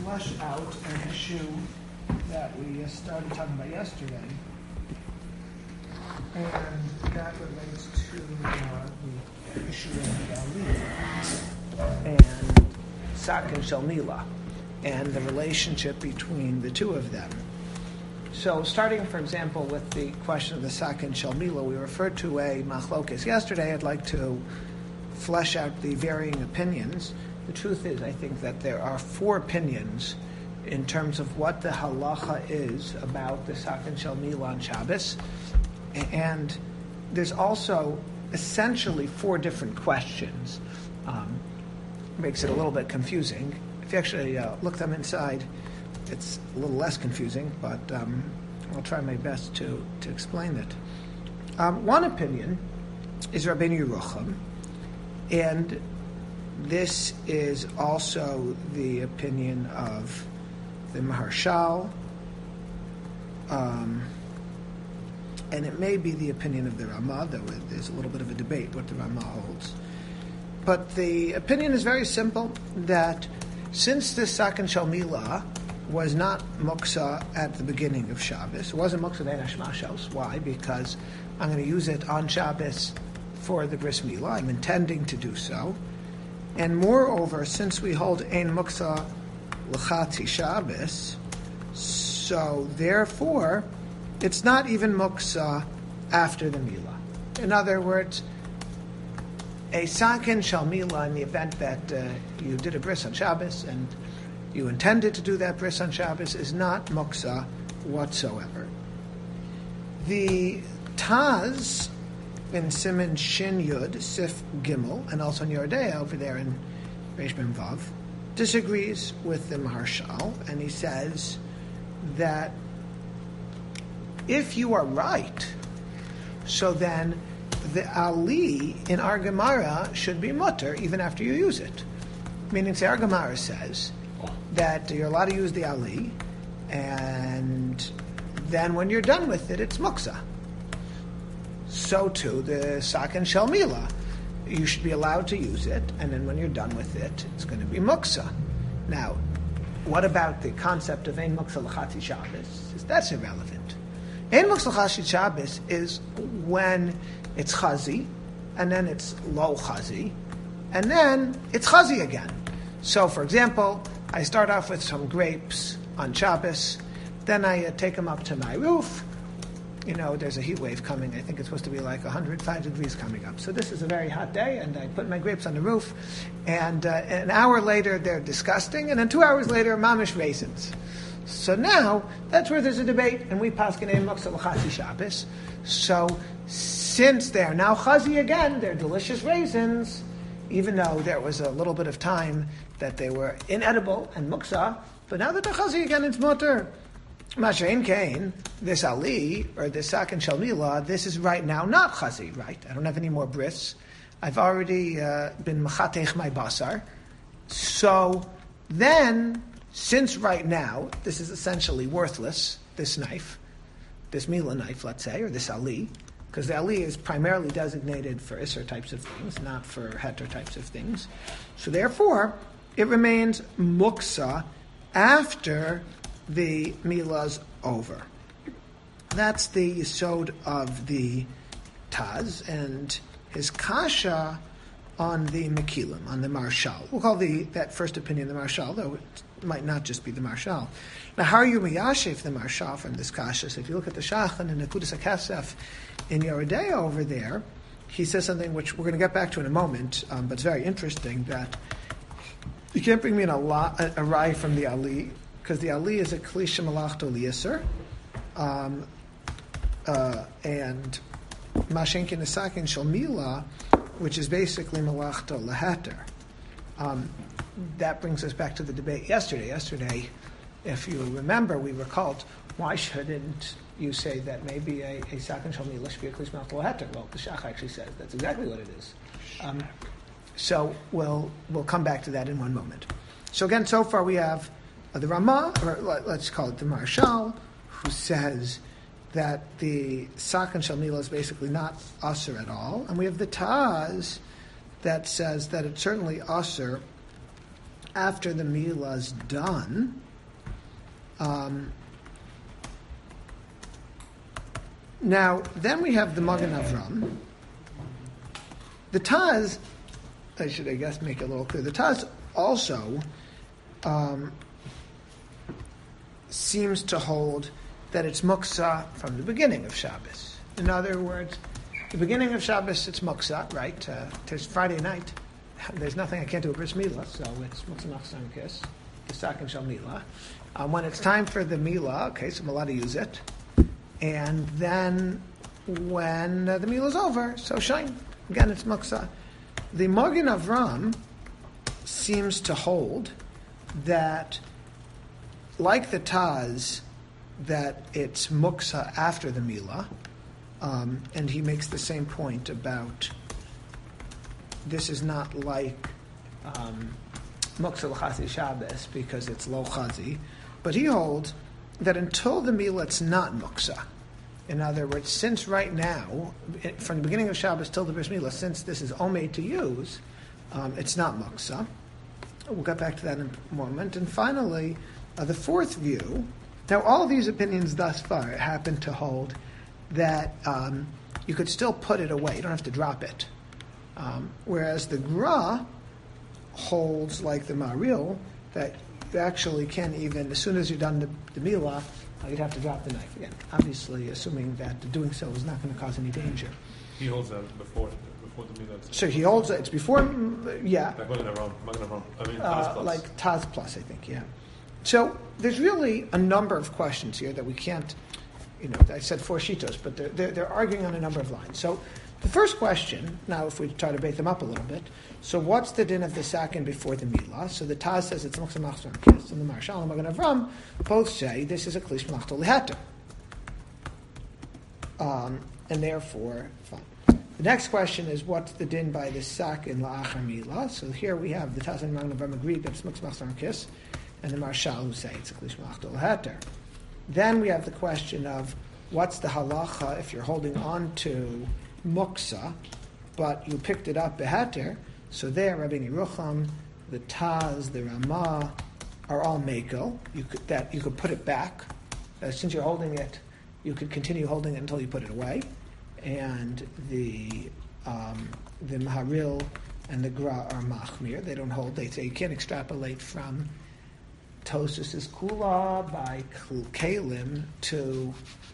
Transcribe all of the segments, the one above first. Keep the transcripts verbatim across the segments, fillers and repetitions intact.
flesh out an issue that we started talking about yesterday, and that relates to uh, the issue of the Ali and Sakin Shalmila, and the relationship between the two of them. So, starting, for example, with the question of the Sakin Shalmila, we referred to a machlokes yesterday. I'd like to flesh out the varying opinions. The truth is, I think that there are four opinions in terms of what the halacha is about the Sakin Shalmila on Shabbos, and there's also essentially four different questions. Um, makes it a little bit confusing. If you actually uh, look them inside, it's a little less confusing, but um, I'll try my best to, to explain it. Um, one opinion is Rabbeinu Yerucham, and this is also the opinion of the Maharshal, um, and it may be the opinion of the Ramah, though there's a little bit of a debate what the Ramah holds. But the opinion is very simple, that since this Sakin Shalmila was not muksa at the beginning of Shabbos, it wasn't muksa bein hashmashos. Why? Because I'm going to use it on Shabbos for the bris milah. I'm intending to do so. And moreover, since we hold ein muksa l'chatzi Shabbos, so therefore, it's not even muksa after the milah. In other words, a sakin shalmila, in the event that uh, you did a bris on Shabbos and you intended to do that bris on Shabbos, is not muksa whatsoever. The Taz in Siman Shin Yud, Sif Gimel, and also in Yordea over there in Reish Mem Vav, disagrees with the Maharshal, and he says that if you are right, so then the Ali in our Gemara should be mutter even after you use it. Meaning, say our Gemara says that you're allowed to use the Ali, and then when you're done with it, it's muksa. So too, the Sakin Shalmila, you should be allowed to use it, and then when you're done with it, it's going to be muksa. Now, what about the concept of ein muksa l'chatzi Shabbos? That's irrelevant. Ein muksa l'chatzi Shabbos is when it's chazi, and then it's lo chazi, and then it's chazi again. So, for example, I start off with some grapes on Shabbos, then I uh, take them up to my roof. You know, there's a heat wave coming. I think it's supposed to be like one hundred five degrees coming up. So this is a very hot day, and I put my grapes on the roof, and uh, an hour later they're disgusting, and then two hours later, mamish raisins. So now, that's where there's a debate, and we paskin ein muksa l'chatzi Shabbos. So, since they're now chazi again, they're delicious raisins, even though there was a little bit of time that they were inedible and muksa, but now that they're chazi again, it's mutter. Mashain Kain, this Ali, or this Sakin Shalmila, this is right now not chazi, right? I don't have any more bris. I've already uh, been machatech my basar. So then, since right now, this is essentially worthless, this knife, this milah knife, let's say, or this Ali, because the Ali is primarily designated for Isser types of things, not for Heter types of things. So therefore, it remains muksa after the milah's over. That's the yesod of the Taz, and his kasha on the Mekilim, on the Marshal. We'll call the that first opinion the Marshal, though it might not just be the Marshal. Now, how are you miyashiv the Marshal from this kasha? So if you look at the Shachan and the Kudas HaKesef in Yeridea over there, he says something which we're going to get back to in a moment, um, but it's very interesting, that you can't bring me in a, la, a, a rai from the Ali, because the Ali is a klisha malachto liyaser, um, uh, and mashenkin esakin shalmila, which is basically malachto lahater. Um, that brings us back to the debate yesterday. Yesterday, if you remember, we recalled, why shouldn't you say that maybe a, a sakin shalmila should be a klisha malachto lahater? Well, the Shach actually says that's exactly what it is. Um, so we'll we'll come back to that in one moment. So again, so far we have the Ramah, or let's call it the Marshal, who says that the Sakin Shalmila is basically not Asr at all. And we have the Taz that says that it's certainly Asr after the milah's done, um, now then we have the Magen Avram. The Taz, I should, I guess, make it a little clear. The Taz also um, seems to hold that it's muksa from the beginning of Shabbos. In other words, the beginning of Shabbos, it's muksa, right? Uh, it's Friday night. There's nothing I can't do with bris milah, so it's muksa machzor kiss, the sakin shel milah. Um, when it's time for the milah, okay, so I'm allowed to use it. And then when uh, the milah is over, so shine. Again, it's muksa. The Magen Avram seems to hold that, like the Taz, that it's muksa after the milah, um, and he makes the same point about this is not like um, muksa l'chazi Shabbos because it's lo chazi, but he holds that until the milah it's not muksa. In other words, since right now, from the beginning of Shabbos till the bris milah, since this is omei to use, um, it's not muksa. We'll get back to that in a moment. And finally, uh, the fourth view. Now, all of these opinions thus far happen to hold that um, you could still put it away. You don't have to drop it. Um, whereas the Gra holds, like the Maril, that you actually can't even, as soon as you're done the, the milah, uh, you'd have to drop the knife again. Obviously, assuming that doing so is not going to cause any danger. He holds that before before the milah. So he holds it. It's before, yeah. Like Magen Avram, Magen Avram. I mean, Uh, Taz plus. like Taz plus, I think, yeah. So there's really a number of questions here that we can't, you know, I said four shitos, but they're, they're, they're arguing on a number of lines. So the first question, now if we try to bait them up a little bit, so what's the din of the sakin before the milah? So the Taz says it's muksa machzor kiss, and the Marshal and Magen Avram both say this is a klish machto lehater. Um, and therefore, fine. The next question is, what's the din by the sakin la'achar milah? So here we have the Taz and Magen Avram agree that it's muksa machzor kiss, and the Marshal who say it's a klish machto lehater. Then we have the question of what's the halacha if you're holding on to muksa, but you picked it up beheter. So there, Rabbi Yerucham, the Taz, the Ramah are all mekel. You could that you could put it back. Uh, since you're holding it, you could continue holding it until you put it away. And the um, the Maharil and the Gra are machmir. They don't hold. They say you can't extrapolate from Tosfos' kula by kalim to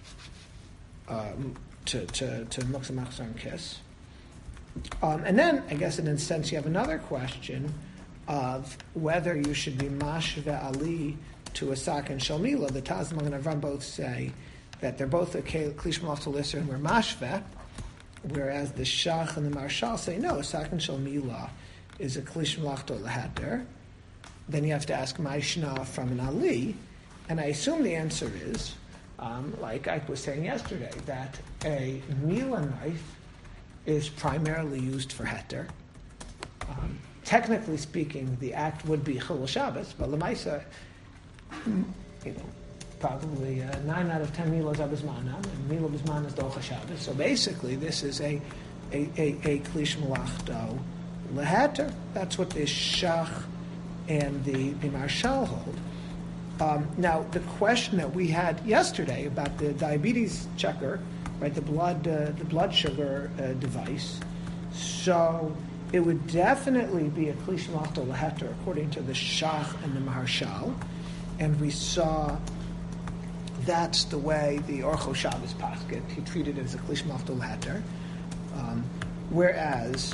um, to to to muksa machzor and kiss. Um, and then, I guess in a sense, you have another question of whether you should be mashve ali to a sakin shel milah. The Taz and Magen Avram both say that they're both a klish machzor lister and we're mashve, whereas the Shach and the Marshal say no, a sakin shel milah is a klish machzor lehater. Then you have to ask Maishna from an ali, and I assume the answer is, um, like I was saying yesterday, that a milah knife is primarily used for heter. Um, technically speaking, the act would be chilul Shabbos, but lemaisa, you know, probably uh, nine out of ten milos are bismanam, and milah bisman is docha Shabbos. So basically, this is a a a, a klish malachto leheter. That's what the Shach and the, the Marshal hold. Um, now, the question that we had yesterday about the diabetes checker, right, the blood uh, the blood sugar uh, device, so it would definitely be a klish malachto leheter according to the Shach and the Marshal, and we saw that's the way the Orcho Shabbos pasket. He treated it as a klish malachto leheter, um, whereas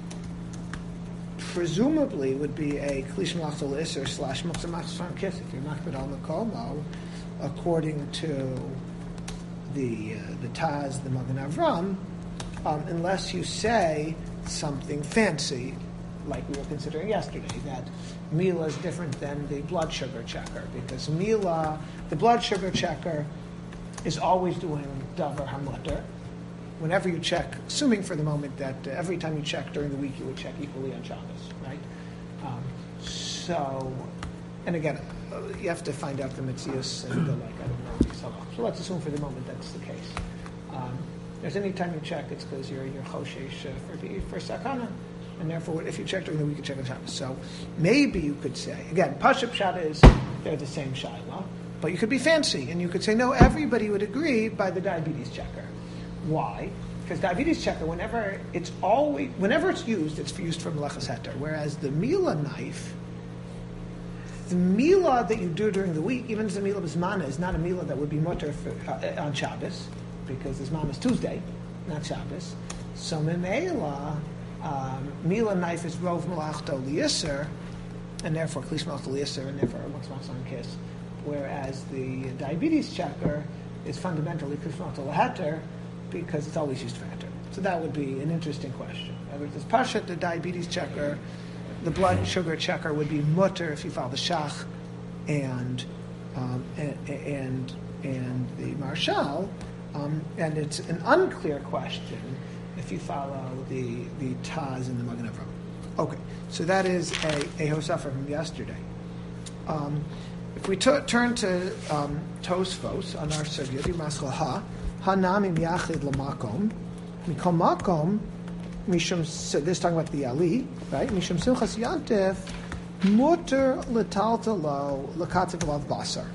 presumably would be a klish malachto leisser slash muksa machzor kiss if you're makbid al makomo, according to the uh, the Taz, the Magen Avram, um, unless you say something fancy, like we were considering yesterday, that milah is different than the blood sugar checker, because milah, the blood sugar checker, is always doing davar hamutter. Whenever you check, assuming for the moment that uh, every time you check during the week, you would check equally on Shabbos, right? Um, so, and again, uh, you have to find out the mitzias and the like, I don't know. So, so let's assume for the moment that's the case. Um, there's any time you check, it's because you're, you're choshesh uh, for the for sakana. and therefore, if you check during the week, you check on Shabbos. So maybe you could say, again, Pashup Pshat is, they're the same Shiloh, but you could be fancy, and you could say, no, everybody would agree by the diabetes checker. Why? Because diabetes checker, whenever it's always, whenever it's used, it's used for Melechas Heter, whereas the Mila knife, the Mila that you do during the week, even as the Mila Bismana, is not a Mila that would be mutter for, uh, on Shabbos, because the Zman is Tuesday, not Shabbos. So Memela, um, Mila knife is Rov Malachto Liyiser, and therefore Klis Malachto Liyiser, and therefore Mux Masan Kiss. Whereas the diabetes checker is fundamentally Klis Malachto Laheter, because it's always used for Heter. So that would be an interesting question. In other words, Pashat, the diabetes checker, the blood sugar checker would be mutter if you follow the Shach, and um, and, and and the Marshal, um, and it's an unclear question if you follow the the Taz and the Magen Avraham. Okay, so that is a, a Hosafa from yesterday. Um, if we t- turn to um, Tosfos on our Sugya, the Maskal Ha, Hanami Miachid Lamakom, Mikom Makom, Mishum, so this is talking about the Ali, right? Mishum Simchas Yantif, Mutter Letaltalo Lekatzik Lav Basar.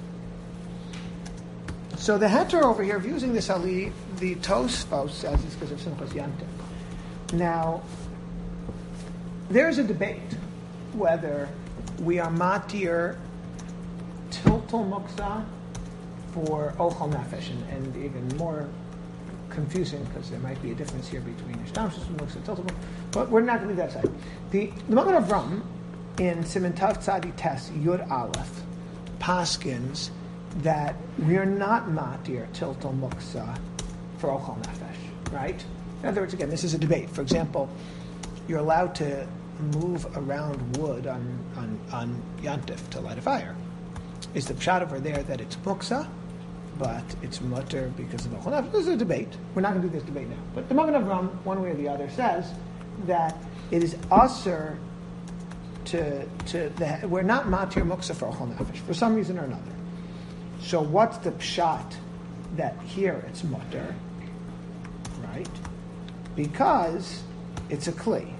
So the heter over here of using this Ali, the Tosfos says it's because of Simchas Yantif. Now, there's a debate whether we are matir tiltal muksa for ochal nefesh, and, and even more confusing because there might be a difference here between ishtamshus and muksa tiltal muksa, but we're not going to do that side. The, the Magen Avraham in Siman Tav Tzadi Tes Yud Aleph paskins that we are not matir tiltal muksa for ochal nefesh, right? In other words, again, this is a debate. For example, you're allowed to move around wood on, on, on Yantif to light a fire. Is the pshat over there that it's muksa, but it's mutter because of ochal nefesh? This is a debate. We're not going to do this debate now. But the Magen Avraham, one way or the other, says that it is usher to, to the, we're not matir muksa for ochal nefesh, for some reason or another. So what's the pshat that here it's mutter, right? Because it's a kli.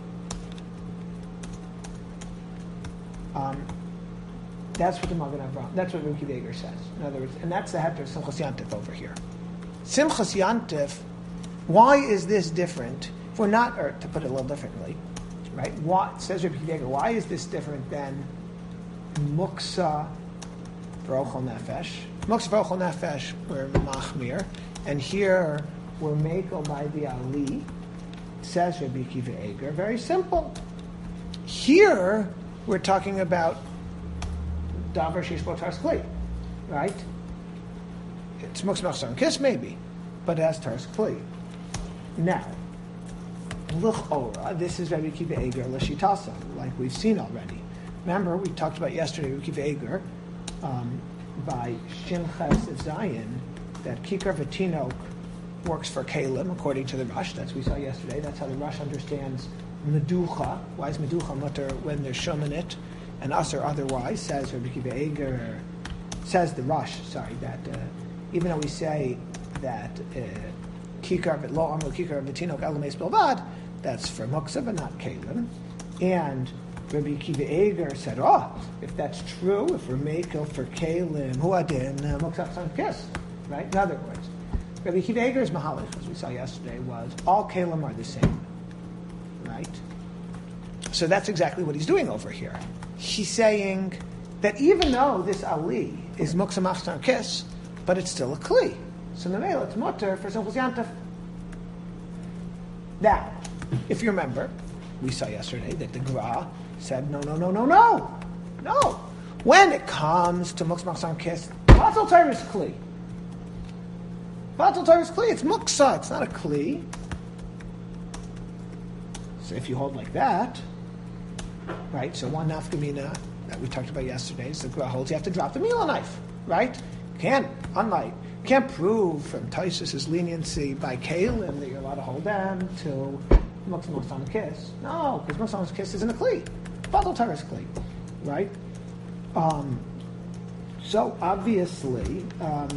Um, that's what the Magen Avraham, that's what Ruki Veger says. In other words, and that's the heter of Simchas Yantif over here. Simchas Yantif, why is this different? If we're not, or to put it a little differently, right? What says Ruki Veger? Why is this different than muksa for ochal nefesh? Muksa for ochal nefesh, we're machmir, and here we're mekel by the ali. Says Rabbi Akiva Eiger. Very simple. Here we're talking about davar shishbo tars kli, right? It's muksa machzor kiss maybe, but it has tars kli. Now, l'chora, this is Rabbi Akiva Eiger l'shitasa, like we've seen already. Remember, we talked about yesterday Rabbi Akiva Eiger um, by Shin Ches Zayin that kikar v'tinok works for kalim according to the Rush. That's what we saw yesterday. That's how the Rush understands meducha. Why is meducha mutter when there's shum in it, and usher otherwise? Says Rabbi Akiva Eiger, says the Rush. Sorry, that uh, even though we say that kikar lo amru kikar v'tinok elameis bilvad, that's for muksa but not kalim. And Rabbi Akiva Eiger said, oh, if that's true, if we're makel for kalim, huadin muksa son kiss, right? In other words, Rabbi Akiva Eiger's mahalik, as we saw yesterday, was all kalim are the same, right? So that's exactly what he's doing over here. He's saying that even though this ali is muksa machzor kiss, but it's still a kli. So the male, it's mutter for simchas yantif. Now, if you remember, we saw yesterday that the Gra said, no, no, no, no, no, no. When it comes to muksa machzor kiss, batal Torah is kli. Batal Torah is kli. It's muksa. It's not a kli. So if you hold like that, right? So one nafkamina that we talked about yesterday is the Gra holds you have to drop the mila knife, right? You can't, unlike, you can't prove from Taisus's leniency by kalim that you're allowed to hold them to muksa machzor kiss. No, because muksa machzor kiss isn't a kli. Batal Torah is kli, right? Um, so obviously, um,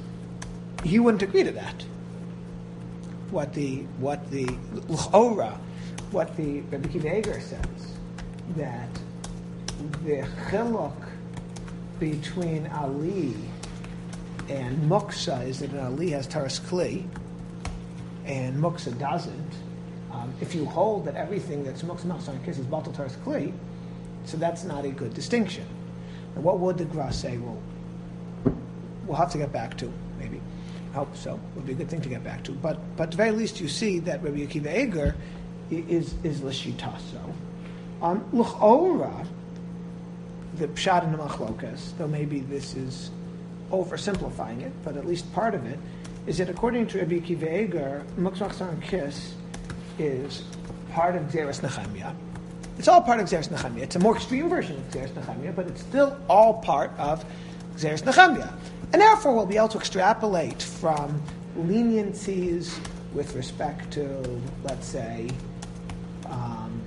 he wouldn't agree to that. What the what the l'chora, what the Rabbi Akiva Eiger says, that the chiluk between Ali and Muksa is that an Ali has Taras Kli, and Muksa doesn't. Um, if you hold that everything that's Muksa Machzor and Kiss is Batal Taras Kli, so that's not a good distinction. And what would the Gra say? Well, we'll have to get back to, maybe. I hope so. It would be a good thing to get back to. But, but at the very least, you see that Rabbi Akiva Eiger is is l'shitaso. Um, L'chora, the pshat in the machlokas, though maybe this is oversimplifying it, but at least part of it, is that according to Rabbi Akiva Eiger, Muksa Machzor and Kiss is part of Gzeres Nehemiah. It's all part of Gzeres Nehemiah. It's a more extreme version of Gzeres Nehemiah, but it's still all part of Gzeres Nehemiah. And therefore, we'll be able to extrapolate from leniencies with respect to, let's say, um,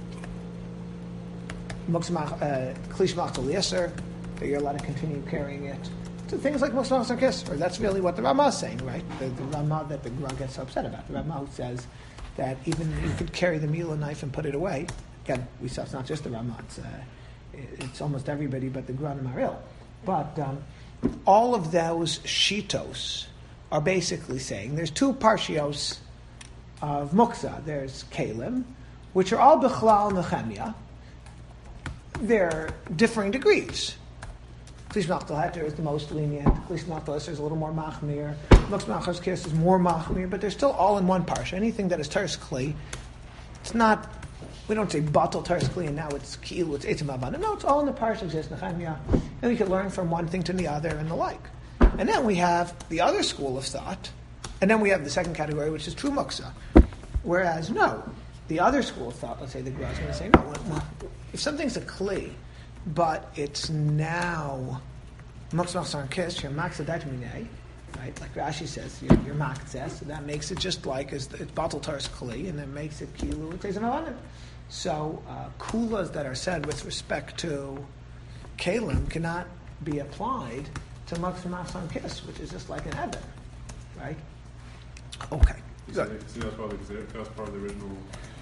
Klish Machzor Yisr, that you're allowed to continue carrying it, to things like Muksa Machzor Kiss, or that's really what the Ramah is saying, right? The, the Ramah that the Gra gets so upset about. The Ramah who says that even you could carry the Mila knife and put it away. Again, we saw it's not just the Ramah, it's, uh, it's almost everybody but the Gra and Maril. But um, all of those shitos are basically saying there's two parshios of Muksa. There's Kalim, which are all Bechlal Nehemiah. They're differing degrees. Klish Machzor Heter is the most lenient. Klish Machzor Yisr is a little more machmir. Muksa Machzor Kiss is more machmir, but they're still all in one parsha. Anything that is Teres Kli, it's not. We don't say batal Teres Kli and now it's Kilu, it's Eitzim Avana. No, it's all in the parsha of Gzeres Nehemiah, and we can learn from one thing to the other and the like. And then we have the other school of thought, and then we have the second category, which is true Muksa. Whereas no, the other school of thought, let's say the Gra is going to say no. Well, if something's a Kli, but it's now Muksa Machzor and Kiss, you're Maksa Daitminei, right? Like Rashi says, you're, you're Makzeh, so that makes it just like as it's Batal Taras Kli, and it makes it Kilu, it takes an Avanim. So uh, kulas that are said with respect to Kalim cannot be applied to Muksa Machzor and Kiss, which is just like an Eben, right? Okay. So that's probably that was part of the original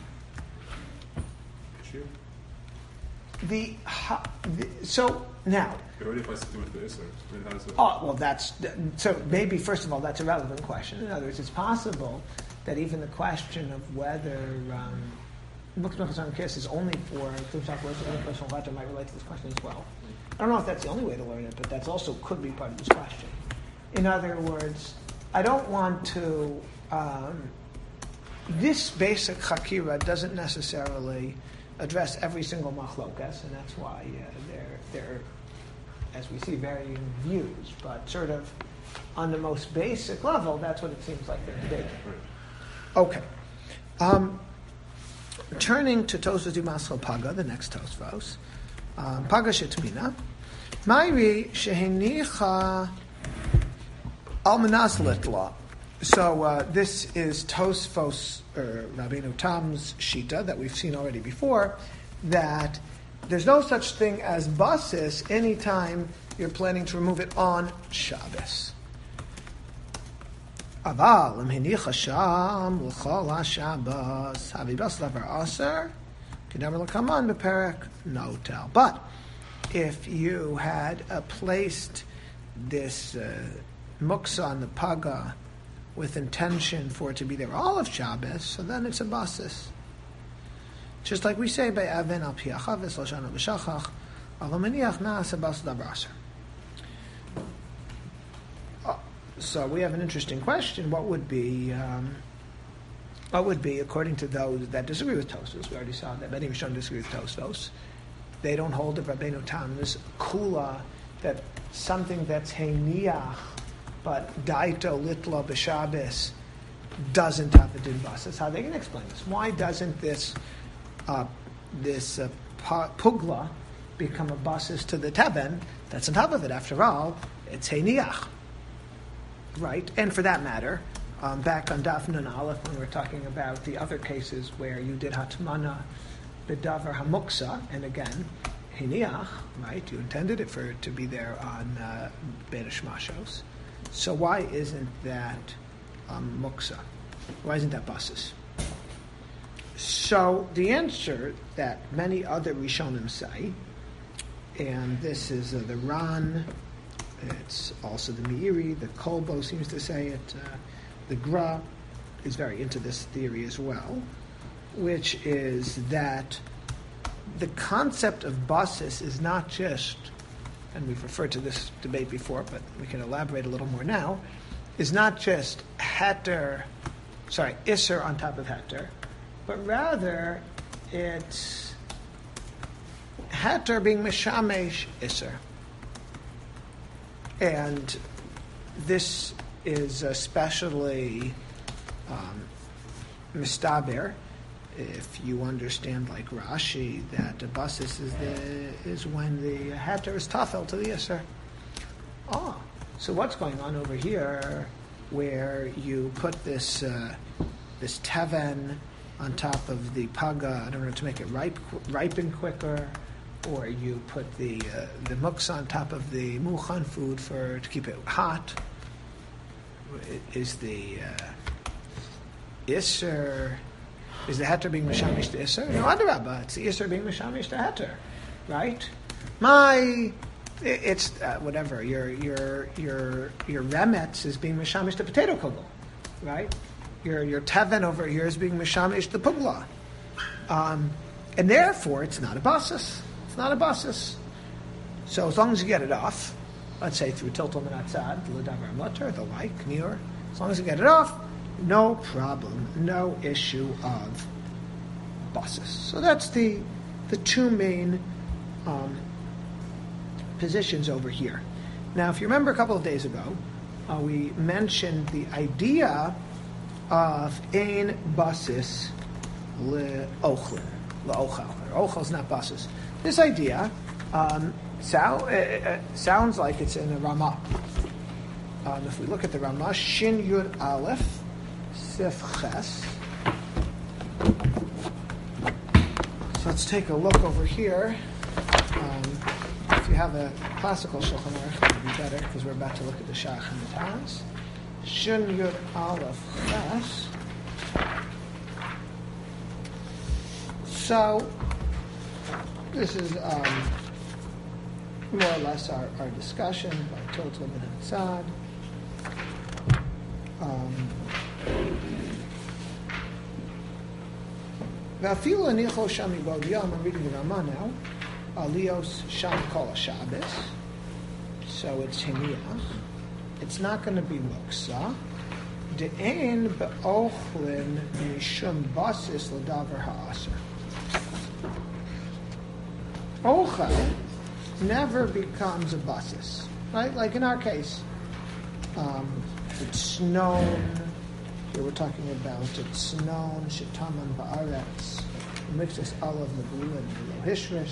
issue. The, the so now. It already applies to do with the Isser. I mean, how does it? Oh well, that's so. Maybe first of all, that's a relevant question. In other words, it's possible that even the question of whether um, Muksa Machzor and Kiss is only for Klish Machzor Yisr might relate to this question as well. I don't know if that's the only way to learn it, but that's also could be part of this question. In other words, I don't want to. Um, this basic chakira doesn't necessarily address every single machlokas, and that's why uh, they're, they're, as we see, varying views. But sort of on the most basic level, that's what it seems like they're debating. Okay. Um, turning to Tosfos Dimaschal Paga, the next Tosfos, um, Paga Shetmina, Mayri Shehenicha Almanas Litla. So uh, this is Tosfos, or Rabbeinu Tam's Shita that we've seen already before, that there's no such thing as basis anytime you're planning to remove it on Shabbos. Aval im hinicha sham l'chol haShabbos havi bas davar aser kedamer l'kaman beperek notel. But if you had uh, placed this uh, muksa on the paga with intention for it to be there all of Shabbos, so then it's a basis. Just like we say by Avin al pi hachavis l'shana b'shachach al hamaniach na'aseh bas davar aser. So we have an interesting question. What would be, um, what would be, according to those that disagree with Tosfos? We already saw that many Rishonim disagree with Tosfos. They don't hold the Rabbeinu Tam's kula, that something that's heiniach, but daito litla b'Shabbos doesn't have a din basis. How they can explain this? Why doesn't this uh, this uh, pugla become a basis to the teben that's on top of it? After all, it's heiniach. Right, and for that matter, um, back on Daf Nun Aleph, when we were talking about the other cases where you did hatmana b'davar hamuksa, and again, hiniach, right, you intended it for it to be there on uh, Bein Hashmashos. So why isn't that um, muksa? Why isn't that basis? So the answer that many other Rishonim say, and this is uh, the Ran, it's also the Meiri, the Kolbo seems to say it, uh, the Gra is very into this theory as well, which is that the concept of basis is not just, and we've referred to this debate before, but we can elaborate a little more now, is not just heter, sorry, isser on top of heter, but rather it's heter being mishamesh isser. And this is especially um, mistaber if you understand, like Rashi, that the basis is the is when the heter is tafel to the isser. Ah, so what's going on over here, where you put this uh, this teven on top of the paga, I don't know, to make it ripe, ripen quicker, or you put the uh, the muksa on top of the muchan food for to keep it hot. Is the uh, isser, is the heter being mishamish to isser? No, adarabba, it's the isser being mishamish to heter, right? My, it's uh, whatever. Your your your your remetz is being mishamish to potato kugel, right? Your your teven over here is being mishamish to pugla, um, and therefore it's not a basis. It's not a basis. So as long as you get it off, let's say through tiltul minatzad, l'davar mutter, the like, mir, as long as you get it off, no problem, no issue of basis. So that's the the two main um, positions over here. Now, if you remember a couple of days ago, uh, we mentioned the idea of ein basis le'ochlin, le'ochal. Ochal is not basis. This idea um, sound, uh, uh, sounds like it's in a Ramah. Um, if we look at the Ramah, Shin Yud Aleph, Sif Ches. So let's take a look over here. Um, if you have a classical Shulchan Aruch, it would be better because we're about to look at the Shach and the Taz. Shin Yud Aleph Ches. So this is um, more or less our, our discussion by Tiltul and Hatzad. V'afilu anicho sham yibod yom. I'm reading the Ramah now. Alios sham kol Shabbos. So it's hiniach. It's not going to be muksa. De'en be'ochlin mishum basis l'davar ha'aser. Ochel never becomes a basis, right? Like in our case, um, it's known. Here we're talking about it's known shetaman ba'aretz, mixes olive nebula and lohishrish.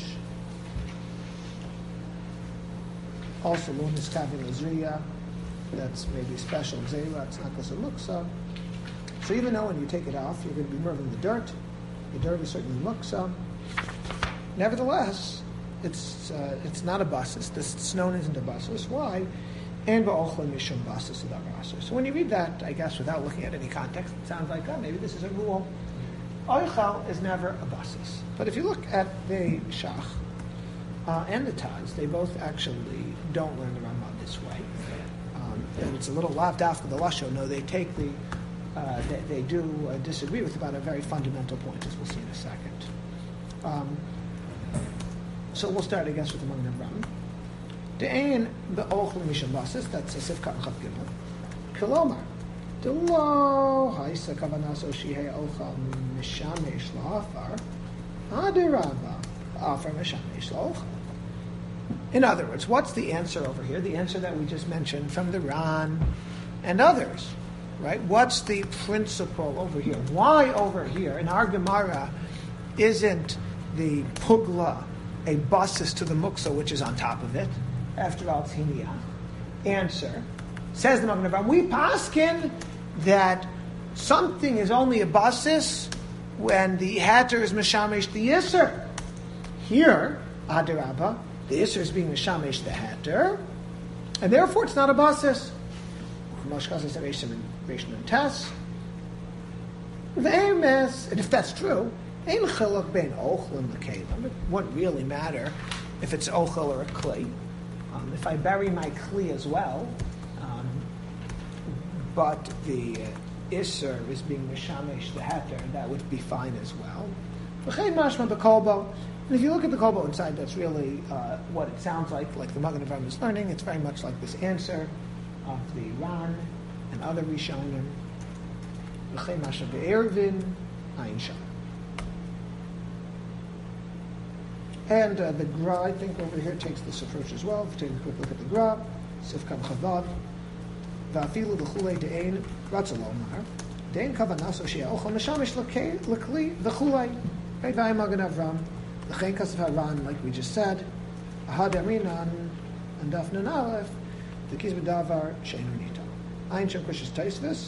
Also, lunis kavin lazriya. That's maybe special zera. It's not because of muksa. So even though when you take it off, you're going to be moving the dirt. The dirt is certainly muksa. Nevertheless, it's uh, it's not a basis. This snow isn't a basis. Why? And ba'ochlin mishum basis l'davar. So when you read that, I guess without looking at any context, it sounds like, oh, maybe this is a rule. Oichal is never a basis. But if you look at the Shach uh, and the Taz, they both actually don't learn the Ramah this way. Um, and it's a little laughed after the Lasho. No, they take the uh, they, they do uh, disagree with about a very fundamental point, as we'll see in a second. Um, So we'll start, I guess, with among them Ram. De'ein be'ochel mishum basis, that's a sifka and chat gimel. Kilomar, de'lo ha'isa kavanaso shihei ochel mishamesh la'afar, adirava afar mishamesh la'ochel. In other words, what's the answer over here? The answer that we just mentioned from the Ran and others, right? What's the principle over here? Why over here in our Gemara isn't the pugla a basis to the muksa, which is on top of it? After all, it's hiniyah. Answer, says the Magen Avraham, we paskin that something is only a basis when the hatter is mishamish the yisr. Here, adarabba, the yisr is being mishamish the hatter, and therefore it's not a basis. V'emes, and if that's true, ein chiluk bein ochel and l'kelim. It wouldn't really matter if it's ochel or a kli. Um, if I bury my kli as well, um, but the uh, isser is being mishamesh the heter, that would be fine as well. V'chein mashma b'kolbo. And if you look at the kolbo inside, that's really uh, what it sounds like, like the Magen Avraham is learning. It's very much like this answer of the Ran and other Rishonim. V'chein mashma be'ervin, ayin sham. And uh, the Gra, I think, over here takes this approach as well. If you take a quick look at the Gra, Sifkam Chavav, Va'afilu v'chulei de'ein ratzal omar, de'ein kavanaso she'eh ochel mishamish l'kli v'chulei, right, v'ayim Magen Avraham, l'chein kasef haran, like we just said, ahad arinan, and daf nun aleph, v'kiz b'davar she'enu nito. Ayin shem kushis taisvis,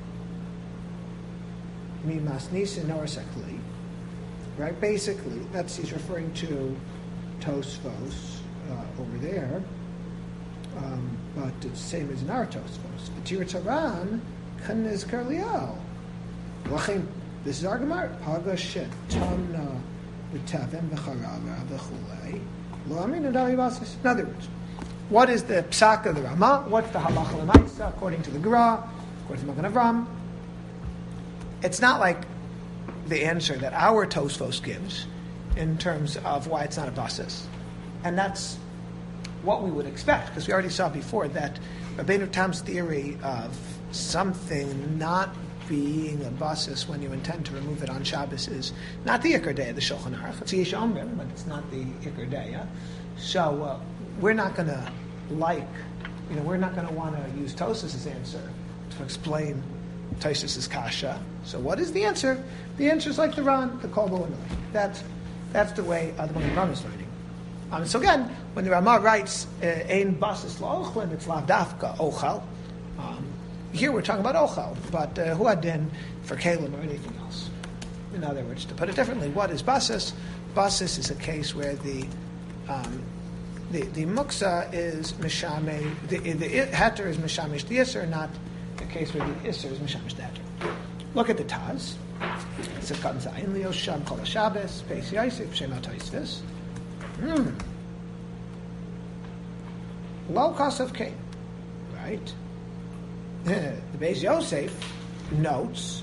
mi masnisin nor sekli. Right, basically, that's he's referring to Tosfos uh, over there, um, but it's the same as in our Tosfos. V'tiritz haran kan nizkar li'al. Lachem, this is our Gemara. Paga shetana v'tavim v'charara v'chulei lo amin adari basis. In other words, what is the psak of the Rama? What's the halacha l'maisa according to the Gra, according to Magen Avraham? It's not like the answer that our Tosfos gives in terms of why it's not a basis. And that's what we would expect, because we already saw before that Rabbeinu Tam's theory of something not being a basis when you intend to remove it on Shabbos is not the Iker Day of the Shulchan Aruch. It's Yesh Omrim, but it's not the Iker Day. Yeah? So uh, we're not going to like, you know, we're not going to want to use Tosfos' answer to explain Tosfos' kasha. So what is the answer? The answer is like the Ran, the Kolbo, and the That's that's the way uh, the Magen Avraham is learning. Um, so again, when the Rama writes Ein basis la'ochlin, it's lav dafka ochal. Um, here we're talking about ochal, but uh, hu adin for kalim or anything else. In other words, to put it differently, what is basis? Basis is a case where the um, the the muksa is mishame, the the heter is mishamish the isser, not a case where the isser is mishamish the heter. Look at the Taz. It's a Kanzayin Leo Sham Kol Shabbos Peis Yosef Shema Tosfos. Hmm. Low cost of Cain, right? The Beis Yosef notes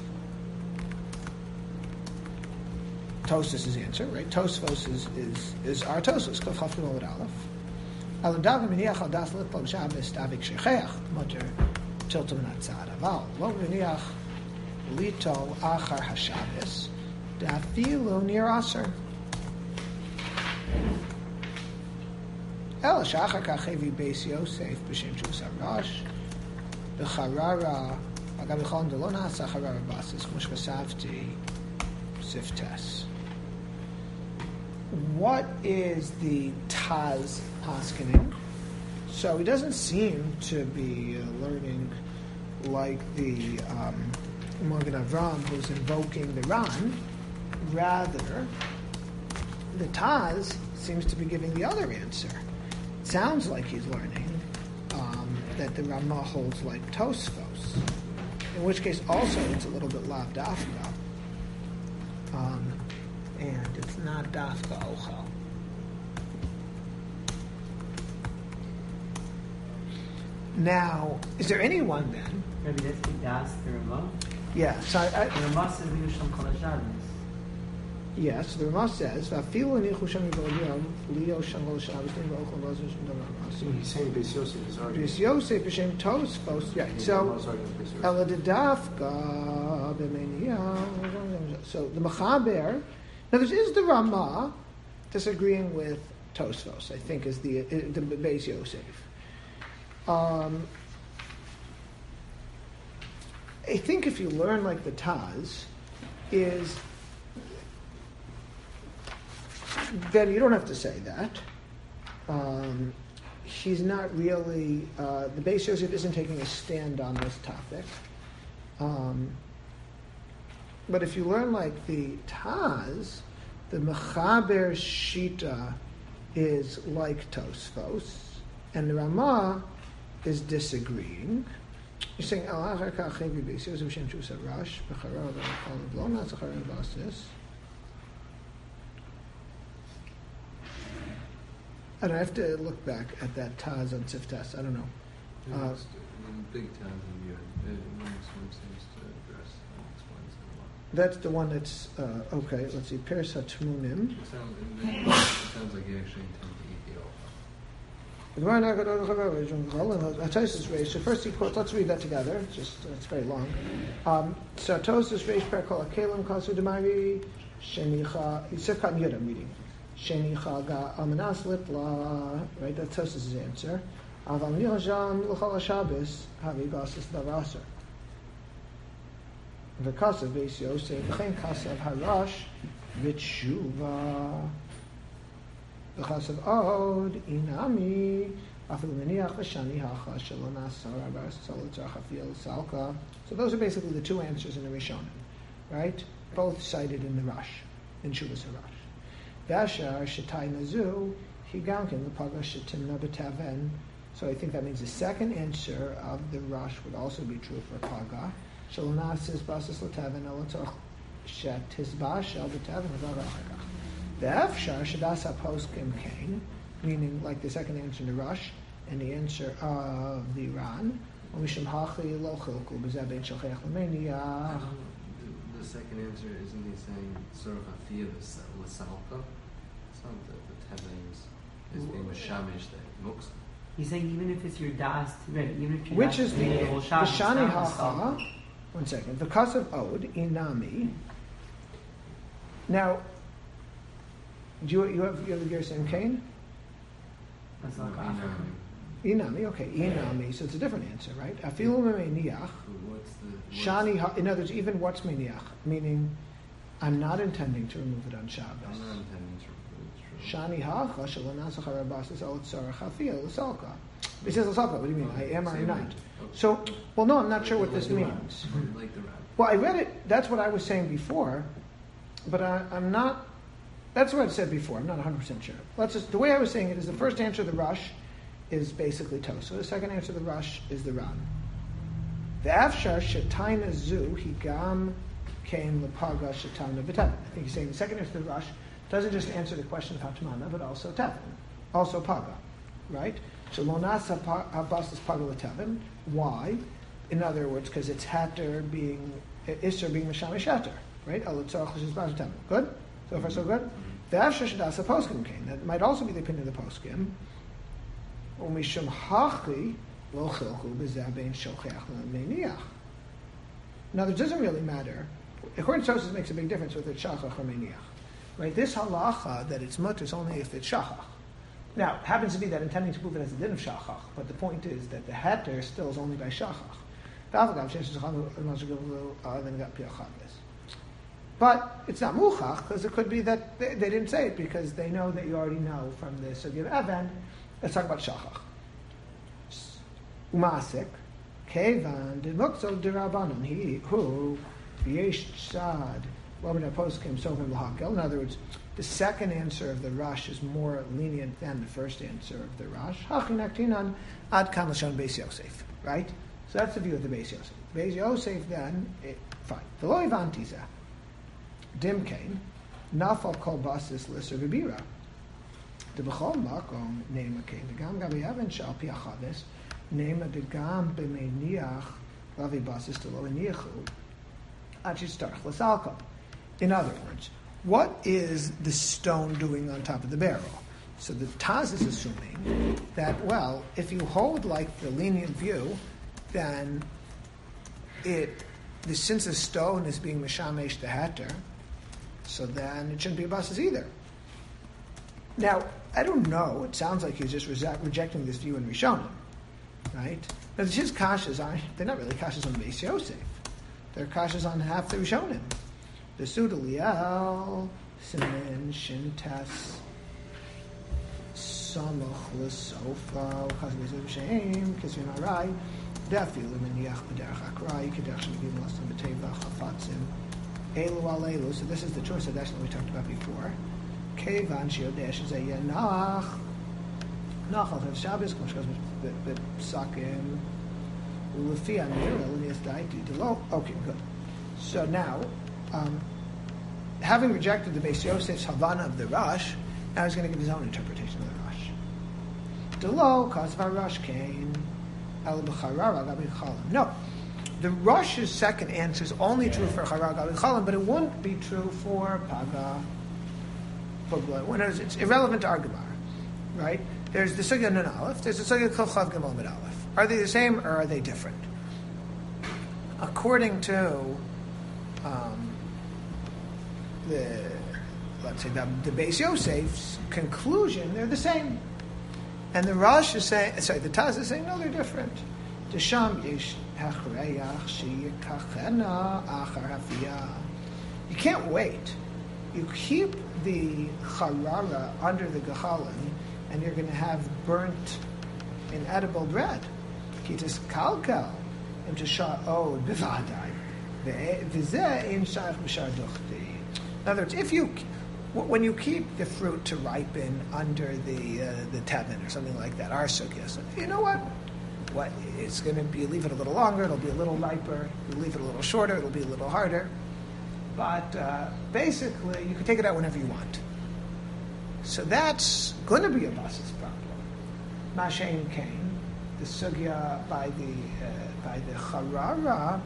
Tosfos' answer, right? Tosfos is is is our Tosfos. Kof Chafim Olad Aleph. Al Dav Miniach Al Das Litpol Shabbos Davik Shecheach Moter Tiltum Natzad Aval Lo Miniach Lito achar hashabbos dafilu near aser. El shachar kachevi beis Yosef b'shem Shus Harash b'charara agam yichon delon hasa charara basis mushka savti siftes. What is the Taz paskening? So he doesn't seem to be uh, learning like the um, Magen Avraham, who's invoking the Ran. Rather, the Taz seems to be giving the other answer. It sounds like he's learning um, that the Rama holds like Tosfos, in which case also it's a little bit lav dafka, um, and it's not dafka ochel. Now, is there anyone then? Maybe that's the das the Rama. Yeah, so I, I, The Rama says we shall call a Shabbos. yes, the Rama says, "Vafilu nichu shem yivol leo shamol shabbos din v'ochel rozos v'damar." He's saying Beis Yosef is already. Beis Yosef b'shem Tosfos. Yeah, so ela dedafka b'meniya. So the Mechaber. Now, this is the Rama disagreeing with Tosfos. I think is the the Beis Yosef. Um, I think if you learn like the Taz, is then you don't have to say that. Um, he's not really, uh, the Beis Yosef isn't taking a stand on this topic. Um, but if you learn like the Taz, the Mechaber Shita is like Tosfos, and the Ramah is disagreeing. You're saying al achar kach hevi b'isiyos v'shem shus rash b'chara v'chol v'lo natzachar v'asis. I don't know, I have to look back at that Taz on Siftas. I don't know. Yeah, Uh, it's in big towns in the U S, uh, one seems to address and explains it a lot. That's the one that's uh, okay. Let's see. Pers HaTmunim. It sounds, it, it sounds like you actually intend to eat the alpha. So first he quotes. Let's read that together. It's just it's very long. Um, so Tosas Reish Perkol Akelim Kasu Demari Shenicha. Yisefkat Yud. I'm reading. Shenicha Ga Amanas Litla. Right. That's Tosas' answer. Aval Nilajam L'Chol Shabbos Havi Basis Davaser. V'kasav Beis Yosef V'chein Kasav Harash V'tshuva. V'chasav Od Inami Afil Meniach V'shani Hacha Shalom Asar Abar Solot Zachafil Salka. So those are basically the two answers in the Rishonim, right? Both cited in the Rush, in Shuvas Harash. V'ashar Shetai Nazu Higamkin L'Paga Shetimna B'Taven. So I think that means the second answer of the Rush would also be true for Paga. Shalom Asar Basis L'Taven Elotoch Shetizba Shal B'Taven V'Avachagach. The Efshar Shadas HaPoskim Kain, meaning like the second answer in the Rush and the answer of the Ran. Mishum Hachi Lo Chilku B'Zeh Bein Shokech L'Meiniyach. The second answer, isn't he saying sort of a fear of L'Salka? It's not that the Tevens is being Mashamish that Muksa. He's saying even if it's your das, right? Even if your Which das is the made a Shabbos, Shani it's not Hacha. L'Salka. One second. The Kasav Od Inami. Now, do you, you have you have the Gerson Kain? That's No, not you Gacha. know, Inami. Okay, Inami. So it's a different answer, right? Afilu Meiniach. what's the what's, Shani. Ha- In other words, even what's Meiniach, meaning I'm not intending to remove it on Shabbos. I'm not intending to remove it. Shani hacha shalonasachar abasis el tzarach hafiyah l'salka. He says l'salka. What do you mean? I am or I'm not. So, well, no, I'm not sure what this means. Like the rabbi. Well, I read it. That's what I was saying before, but I, I'm not. That's what I said before. I'm not one hundred percent sure. Let's just. The way I was saying it is the first answer of the Rush is basically Tosa. The second answer of the Rush is the Ran. The Afshar Shetayna Zu Higam came Lepaga Shetayna V'Tevin. I think he's saying the second answer of the Rush doesn't just answer the question of Hatmana, but also Tevin, also Paga, right? So Lonas Abbas is Paga L'Tevin. Why? In other words, because it's Hatter being Isser being Mashami Shatter, right? Alotzach is Bas Tevin. Good. So far, so good. The Afshar Shadas Poskim came. That might also be the opinion of the Poskim. Umishum Hachi Lo Chilchu B'Zeh Bein Shocheach L'Meiniach. Now, it doesn't really matter. According to Tosfos, it makes a big difference whether it's Shachach or Meiniach. Right? This halacha that it's mutter is only if it's Shachach. Now, it happens to be that intending to move it as a din of Shachach, but the point is that the heter still is only by Shachach. But it's not muchach, because it could be that they, they didn't say it because they know that you already know from the Sugya of Evan. Let's talk about Shachach. Umasik, Kevan, did Mukzo Dirabanan, he who, Yesh Sad, Robert Poskim, Sovim Lahakel. In other words, the second answer of the Rush is more lenient than the first answer of the Rush. Hachinaktinan Ad Kam Lashon Beis Yosef. Right? So that's the view of the Beis Yosef. Beis Yosef then, it, fine. V'lo Ivantiza. Dimkain, Nafal Kol Basis Lisser Vibira. The B'chol Makom, Nema Kain, the Gam Gabi Evan Shal Piachades, Nema the Gam B'meiniach, Lavi Basis to Lo Iniachu, Achistarch Lasalkom. In other words, what is the stone doing on top of the barrel? So the Taz is assuming that, well, if you hold like the lenient view, then it, the, since the stone is being Meshamesh the Hatter, so then it shouldn't be a basis either. Now, I don't know. It sounds like he's just re- rejecting this view in Rishonim, right? Now, his kashas aren't, they're not really kashas on Beis Yosef. They're kashas on half the Rishonim. The Suda Liel, Simen, Shintas, Samach, L'Sofa, Chazmez of Shem, Kisrin Arai, Defilu, Meniach, B'derach Akrai, Kedach, Shemigim, Lasam, B'tevach, Chafatzim, Elu al Elu. So this is the choice of that we talked about before. Kevan, Shiodesh, Zayah, Nach, Nach, Al Shabbos, Kosh, B'Sakim, Ulefi Amir, Elinias Daiti, Delo. Okay, good. So now, um, having rejected the Beis Yosef's Havana of the Rosh, now he's going to give his own interpretation of the Rosh. Delo, Kasva Rosh Kain, El B'charara Gabi Chalam. No. The Rosh's second answer is only true for Charag Gabi Chalam, but it won't be true for Paga, for blood. When it's, it's irrelevant to our Gemara, right? There's the Sugya Nun Aleph, there's the Sugya Kol Chav Gimel Mid Aleph. Are they the same or are they different? According to um, the, let's say, the, the Beis Yosef's conclusion, they're the same. And the Rosh is saying, sorry, the Taz is saying, no, they're different. Desham Yish Hachreyach Sheyikachena Achar Hafiyah. You can't wait. You keep the Charara under the Gechalim, and you're going to have burnt, inedible bread. Kitas Kalkal, and Tishah Od Bivadai. Vizeh Ein Shaykh B'Shar Duchti. In other words, if you, when you keep the fruit to ripen under the uh, the tevin or something like that, our sugyas, you know what? What it's going to be, leave it a little longer, it'll be a little riper. You leave it a little shorter, it'll be a little harder. But uh, basically, you can take it out whenever you want. So that's going to be a bas's problem. Mashain Kain, the sugya by the uh, by the charara.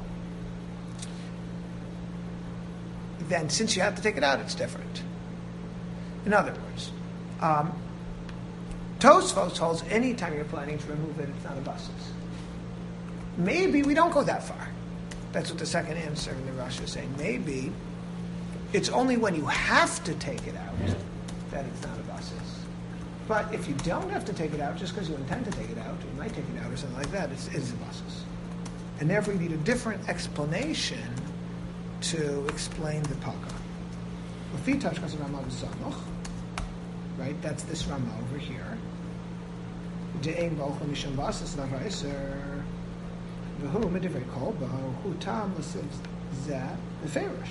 Then, since you have to take it out, it's different. In other words, um, Tosfos holds any time you're planning to remove it, it's not a basis. Maybe we don't go that far. That's what the second answer in the Rosh is saying. Maybe it's only when you have to take it out that it's not a basis. But if you don't have to take it out, just because you intend to take it out, you might take it out or something like that, it's, it's a basis. And therefore you need a different explanation to explain the Paga. Right, that's this Rama over here. De'ein b'ochel misham basis l'vaiser v'hu medivrei kol b'hu hu tam l'siv zeh b'ferish.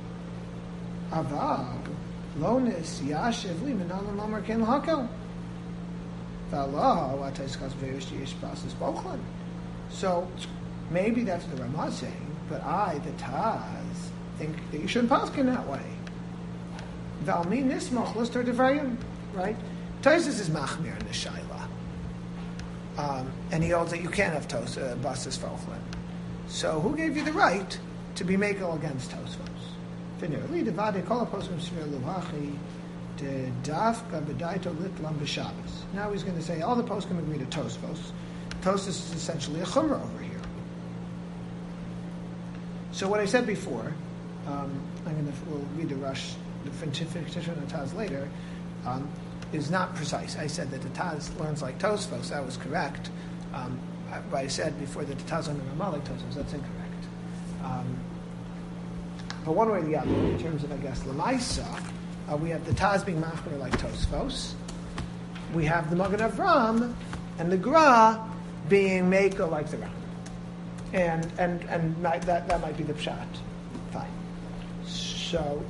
Aval lo nis yashiv li minan l'mamar ken l'hakel v'allah atay skaz v'erish yish basis b'ochlan. So maybe that's what the Rama is saying, but I, the Taz, think that you shouldn't paskin that way. V'almi nismoch l'stor devrayim. Right? Tosfos is machmir in the shaila. Um, and he holds that you can't have tos, uh, basis fochlin. So who gave you the right to be makel against Tosfos? Finir li devade kol haposkim shmir luhachi de dafka b'daito litlam b'shabbos. Now he's going to say all the poskim agree to Tosfos. Tosfos is essentially a chumrah over here. So what I said before, um, I'm going to we'll read the Rosh, the Fictitious and Taz later. Um, is not precise. I said that the Taz learns like Tosfos. That was correct. Um, but I said before that the Taz learns like Tosfos. That's incorrect. Um, but one way or the other, in terms of, I guess, Lamaisa, uh, we have the Taz being machmer like Tosfos. We have the Magen Avram and the Gra being Meiko like the Ram. And and and might, that that might be the Pshat. Fine. So.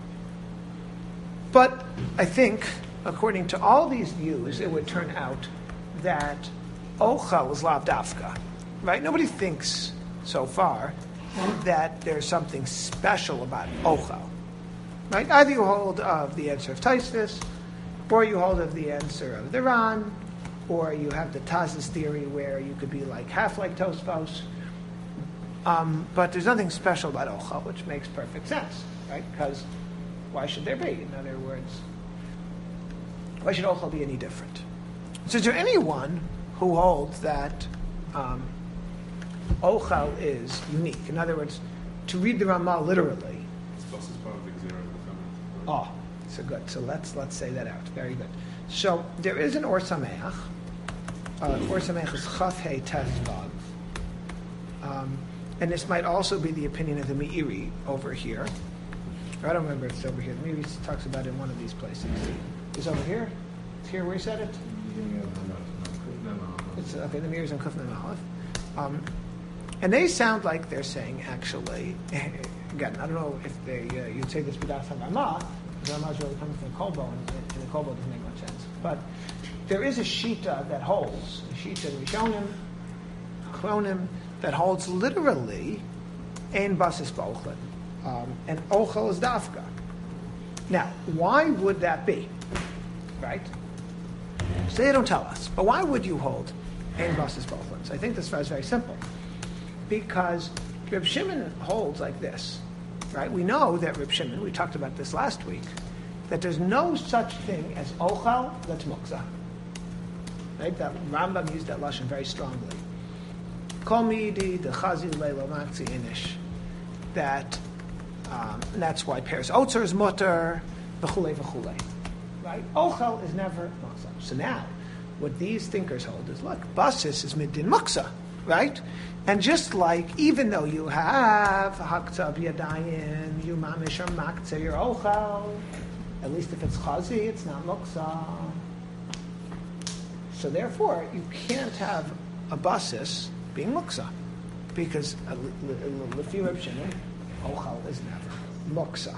But I think, according to all these views, it would turn out that Ochel is Lav Dafka, right? Nobody thinks so far that there's something special about Ochel, right? Either you hold of the answer of Tosfos, or you hold of the answer of the Ran, or you have the Taz's theory where you could be like half like Tosfos. Um, but there's nothing special about Ochel, which makes perfect sense, right? Because why should there be? In other words, why should Ochel be any different? So is there anyone who holds that um, Ochel is unique? In other words, to read the Ramah literally. It's basis part of the Gezerah. Oh, so good. So let's let's say that out. Very good. So there is an Or Sameach. Uh, Or Sameach is Chaf Hei Tes Vav. Um, and this might also be the opinion of the Meiri over here. I don't remember if it's over here. Maybe it talks about it in one of these places. It's over here? It's here where he said it? It's, okay, the mirror's on Kuf Mem Aleph. Um, and they sound like they're saying, actually, again, I don't know if they, uh, you'd say this without some Ramah, the Ramah is really coming from the Kolbo, and, and the Kolbo doesn't make much sense. But there is a Shita that holds, a Shita in Rishonim, Chronim, that holds literally ein basis ba'ochlin, um, and ochel is dafka. Now, why would that be? Right? So they don't tell us. But why would you hold ein basis ba'ochlin? So I think this is very simple. Because Reb Shimon holds like this. Right? We know that Reb Shimon, we talked about this last week, that there's no such thing as ochel that's muksa. Right? That Rambam used that lashon very strongly. Kol mi'idi dechazi leilo matzi inish. That, um, and that's why Paris Otzer is mutter, v'chulei v'chulei. Right? Ochel is never muksa. So now, what these thinkers hold is, look, basis is middin muksa, right? And just like, even though you have hakta b'yadayim, you mamish or makta, your ochel, at least if it's chazi, it's not muksa. So therefore, you can't have a basis being muksa, because l'fi Reb Shimon, ochel is never muksa.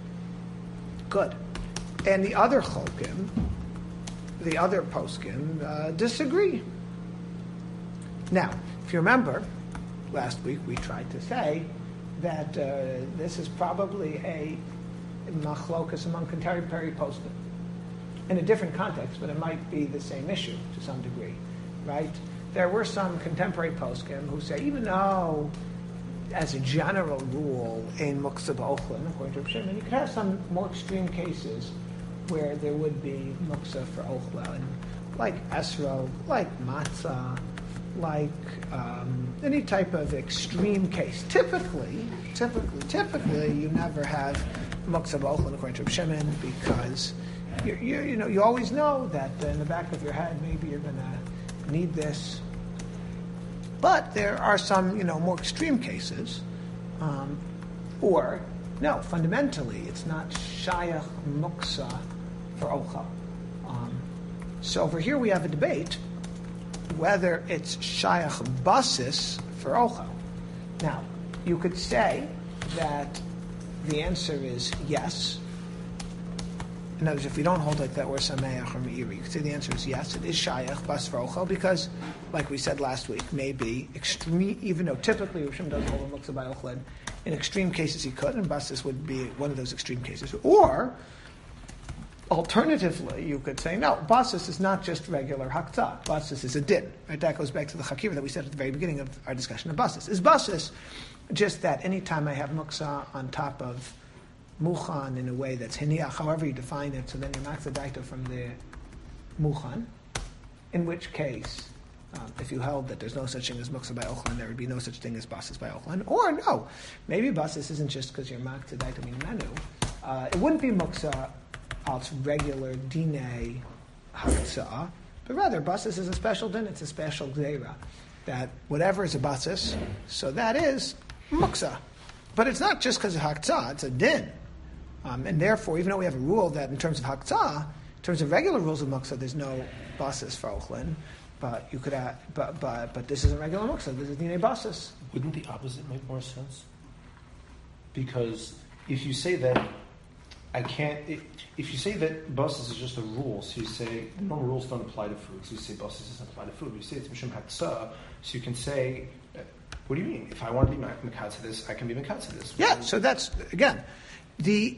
Good. And the other cholkim, the other poskim, uh, disagree. Now, if you remember, last week we tried to say that uh, this is probably a machlokas among contemporary poskim. In a different context, but it might be the same issue to some degree, right? There were some contemporary poskim who say, even though, as a general rule, in muksa ba'ochlin, according to Reb Shimon, you could have some more extreme cases where there would be muksa for ochlin, like esrog, like matzah, like um, any type of extreme case. Typically, typically, typically, you never have muksa ba'ochlin according to Reb Shimon, because you, you, you know you always know that in the back of your head maybe you're going to need this. But there are some, you know, more extreme cases, um, or no, fundamentally, it's not shayach muksa for ochel. Um, so over here we have a debate whether it's shayach basis for ochel. Now, you could say that the answer is yes. In other words, if we don't hold like that, we're sameach or meiri. You could say the answer is yes, it is shayach bas for ochel, because, like we said last week, maybe extreme, even though typically Reb Shimon doesn't hold a muksa by ochlin, in extreme cases he could, and basis would be one of those extreme cases. Or, alternatively, you could say, no, basis is not just regular hakta. Basis is a din. Right? That goes back to the chakira that we said at the very beginning of our discussion of basis. Is basis just that anytime I have muksa on top of muchan in a way that's hiniach, however you define it, so then you're maksa daito from the muchan, in which case, um, if you held that there's no such thing as muksa by ochlan, there would be no such thing as basis by ochlan. Or no, maybe basis isn't just because you're maksa daito min menu. Uh, it wouldn't be muksa als regular dine haksa, but rather basis is a special din, it's a special gzeira, that whatever is a basis, so that is muksa. But it's not just because of haksa, it's a din. Um, and therefore, even though we have a rule that in terms of hakta, in terms of regular rules of muksa, there's no basis for ochlin, but you could add, but but but this isn't regular muksa. This is dine basis. Wouldn't the opposite make more sense? Because if you say that I can't, if, if you say that basis is just a rule, so you say normal rules don't apply to food, so you say basis doesn't apply to food. You say it's mishum haksa, so you can say, what do you mean? If I want to be mekatz to this, I can be mekatz to this. Yeah. So that's again the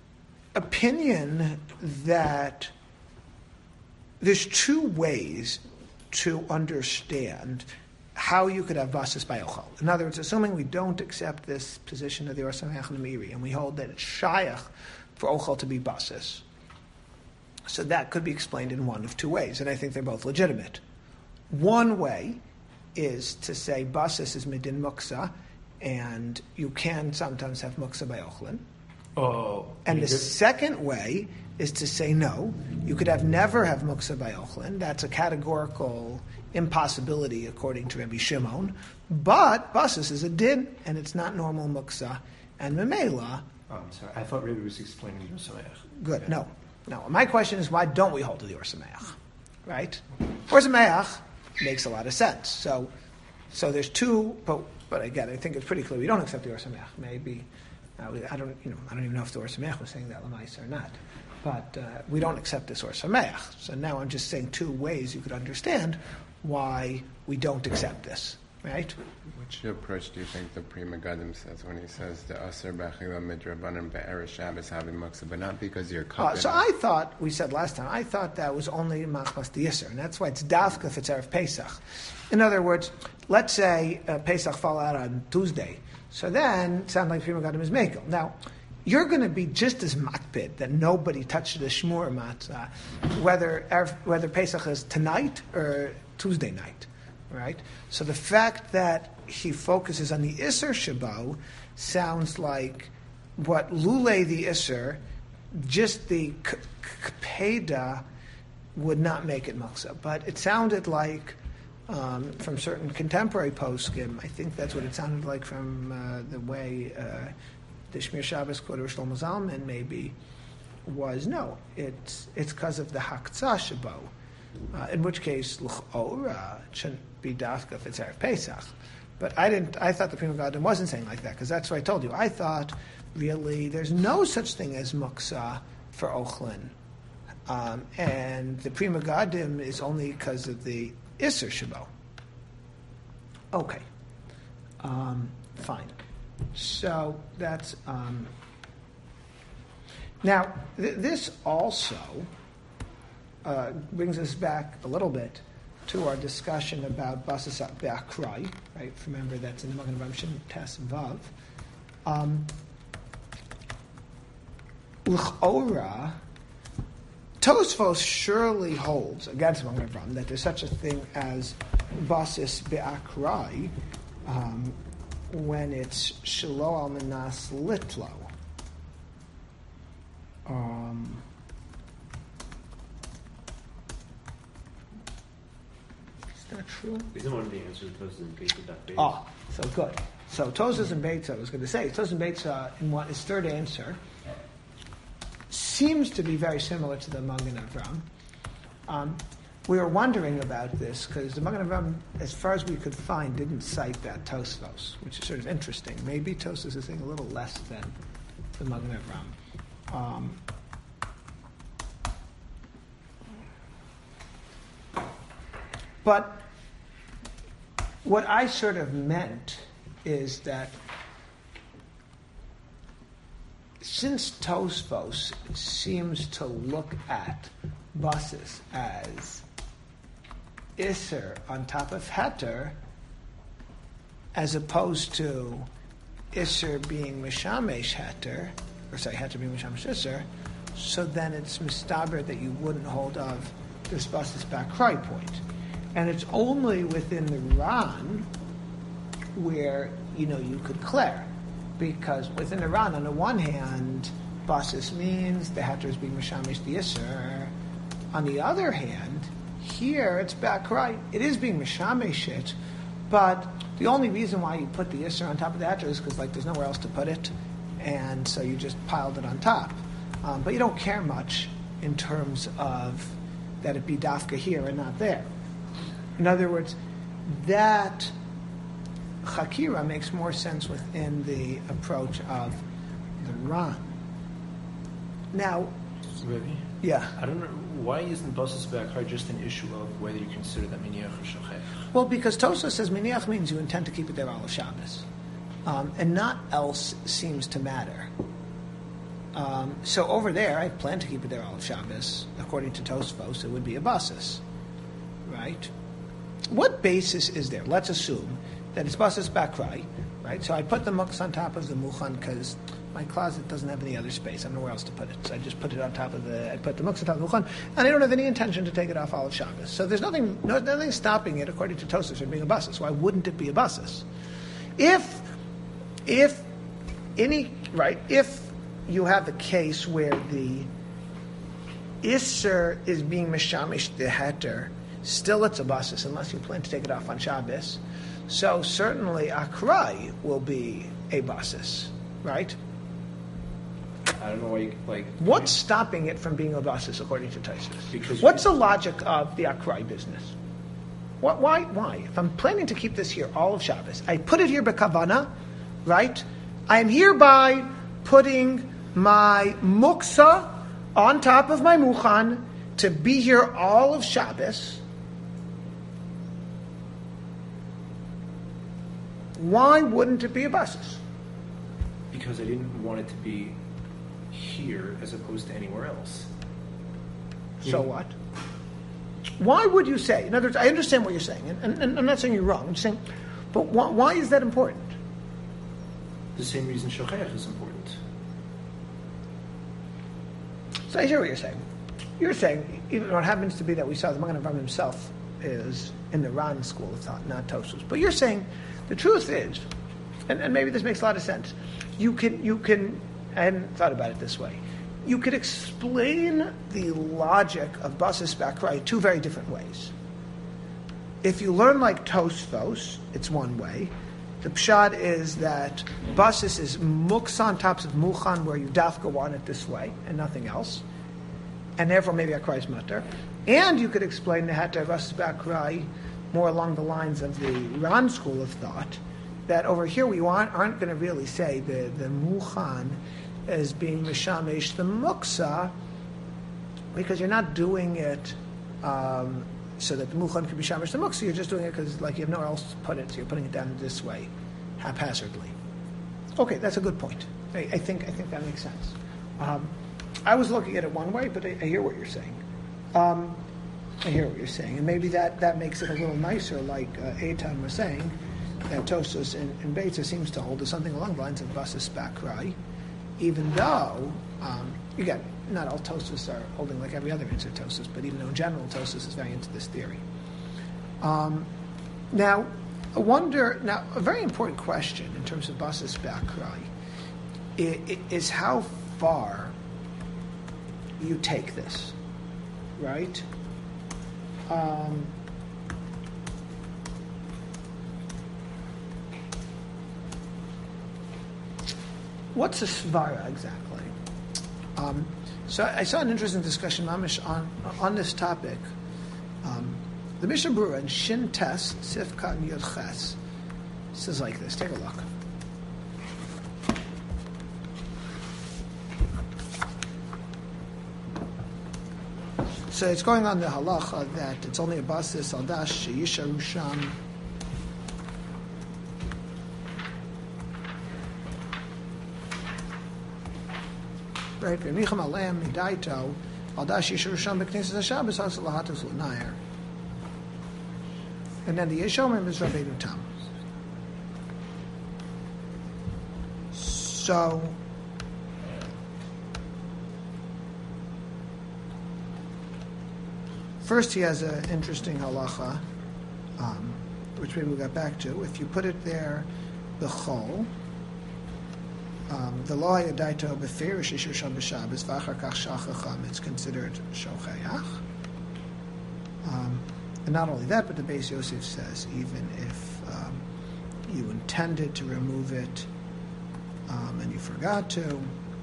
opinion that there's two ways to understand how you could have basis by ochel. In other words, assuming we don't accept this position of the Or Sameach and the Meiri, and we hold that it's shayach for ochel to be basis, so that could be explained in one of two ways, and I think they're both legitimate. One way is to say basis is midin muksa, and you can sometimes have muksa by ochlin. Oh, and the second way is to say no, you could have never have muksa by ochlin. That's a categorical impossibility according to Rabbi Shimon. But basis is a din, and it's not normal muksa. And memela. Oh, I'm sorry. I thought Rabbi was explaining the Or Sameach. Good. Okay. No, no. My question is, why don't we hold to the Or Sameach? Right? Or Sameach makes a lot of sense. So, so there's two. But but again, I think it's pretty clear we don't accept the Or Sameach. Maybe. Uh, I don't, you know, I don't even know if the Or Sameach was saying that Lamais or not, but uh, we don't accept this Or Sameach. So now I'm just saying two ways you could understand why we don't accept this. right? Which approach do you think the Pri Megadim says when he says the Aser B'Achila Midrabanan Be'eresh Shabbos Having Muksa, but not because you're Uh, covered? so I thought, we said last time, I thought that was only Machmas the Yisr, and that's why it's Dafka if it's Erev Pesach. In other words, let's say uh, Pesach fall out on Tuesday, so then it sounds like Pri Megadim is Mekel. Now, you're going to be just as makpid that nobody touched the Shmur matzah, whether Erev, whether Pesach is tonight or Tuesday night, right? So the fact that he focuses on the Isser Shabo sounds like what Lule the Isser, just the k- k- Kpeda would not make it Muksa. But it sounded like, um, from certain contemporary poskim, I think that's what it sounded like from uh, the way uh, the Shmir Shabbos quote of Shlomo Zalman maybe was, no, it's it's because of the Haktzah Shabo. Uh, in which case, l'chora, it shouldn't be dafka if it's Erev Pesach. But I didn't. I thought the Pri Megadim wasn't saying like that because that's what I told you. I thought really there's no such thing as muksa for Ochlin, um, and the Pri Megadim is only because of the Isser Shabo. Okay, um, fine. So that's um, now. Th- this also uh, brings us back a little bit to our discussion about Basas Be'akrai, right? Remember that's in the Magen Avraham Shin Tes Vav. Um, L'chora, Tosfos surely holds against Magen Avraham that there's such a thing as Basas Be'akrai um, when it's Shelo al Manas Litlo. Um, is that true? Isn't one of the answers Tosas and Beitza daf beis? Oh, so good. So Tosas and Beitza, I was going to say, Tosas and Beitza in what his third answer seems to be very similar to the Magen Avraham. Um, we were wondering about this because the Magen Avraham, as far as we could find, didn't cite that Tosfos, which is sort of interesting. Maybe Tosas is saying a little less than the Magen Avraham. Um, But what I sort of meant is that since Tosfos seems to look at buses as Isser on top of Heter, as opposed to Isser being Mishamesh Heter, or sorry, Heter being Mishamesh Isser, so then it's mistaber that you wouldn't hold of this buses back cry point. And it's only within the Ran where, you know, you could clear. Because within the Ran, on the one hand, basis means the heter is being mishamish the Yisr. On the other hand, here it's back right. It is being mishamish it, but the only reason why you put the Yisr on top of the heter is because, like, there's nowhere else to put it, and so you just piled it on top. Um, but you don't care much in terms of that it be dafka here and not there. In other words, that Chakira makes more sense within the approach of the Ran. Now, Rebbe? yeah. I don't know, why isn't Basas Be'akrai just an issue of whether you consider that Miniach or Shachech? Well, because Tosa says Miniach means you intend to keep it there all of Shabbos. Um, and not else seems to matter. Um, so over there, I plan to keep it there all of Shabbos. According to Tosfos, it would be a basis. Right? What basis is there? Let's assume that it's Basas Bakrai, right? So I put the muks on top of the Muchan because my closet doesn't have any other space. I don't know where else to put it. So I just put it on top of the, I put the muks on top of the Muchan, and I don't have any intention to take it off all of Shabbos. So there's nothing, no, nothing stopping it, according to Tosfos, from being a basis. Why wouldn't it be a basis? If, if any, right, if you have the case where the Isser is being Mishamish the Heter, still it's a basis unless you plan to take it off on Shabbos. So certainly Akrai will be a basis, right? I don't know why you, like... What's stopping it from being a basis according to Taisus? Because What's the logic of the Akrai business? What, why? Why? If I'm planning to keep this here all of Shabbos, I put it here b'kavana, right? I am hereby putting my muksa on top of my muchan to be here all of Shabbos. Why wouldn't it be a basis? Because I didn't want it to be here as opposed to anywhere else. So what? Why would you say? In other words, I understand what you're saying, and, and, and I'm not saying you're wrong. I'm just saying, but why, why is that important? The same reason shochech is important. So I hear what you're saying. You're saying, even though it happens to be that we saw the Magen Avraham himself is in the Ran school of thought, not Tosfos. But you're saying the truth is, and, and maybe this makes a lot of sense. You can, you can. I hadn't thought about it this way. You could explain the logic of basis bakrai two very different ways. If you learn like Tosfos, it's one way. The pshat is that basis is muksan tops of muchan, where you dafka want it this way and nothing else, and therefore maybe akrai is mutter. And you could explain the hatar basis bakrai more along the lines of the Ran school of thought, that over here we want, aren't going to really say the the muchan as being mishamesh the muksa, because you're not doing it um, so that the muchan can be shamish the muksa. You're just doing it because like you have nowhere else to put it, so you're putting it down this way, haphazardly. Okay, that's a good point. I, I think I think that makes sense. Um, I was looking at it one way, but I, I hear what you're saying. Um, I hear what you're saying, and maybe that, that makes it a little nicer, like uh, Eitan was saying, that Tosfos and, and Beitza seems to hold to something along the lines of basis bakrai, even though, um, again, not all Tosfos are holding like every other answer Tosfos, but even though in general Tosfos is very into this theory. Um, now, I wonder, now, a very important question in terms of basis bakrai is, is how far you take this, right? Um, what's a svara exactly? Um, so I saw an interesting discussion, Mamish, on on this topic. Um, the Mishnah Berurah in Shin Tes Sif Katan Yud Ches says like this. Take a look. So it's going on the halacha that it's only a basis al dash yisharu sham. Right, v'micham alem midaito al dash yisharu sham b'knesses haShabbos hasel lahatos l'nair. And then the Yeshomim is Rabbeinu Tam. So. First, he has an interesting halacha, um, which maybe we'll get back to. If you put it there, the chol, the lo hayadaito beferish ishur sham b'Shabbos v'achar kach shachacham, it's considered shochayach. Um, and not only that, but the Beis Yosef says even if um, you intended to remove it um, and you forgot to.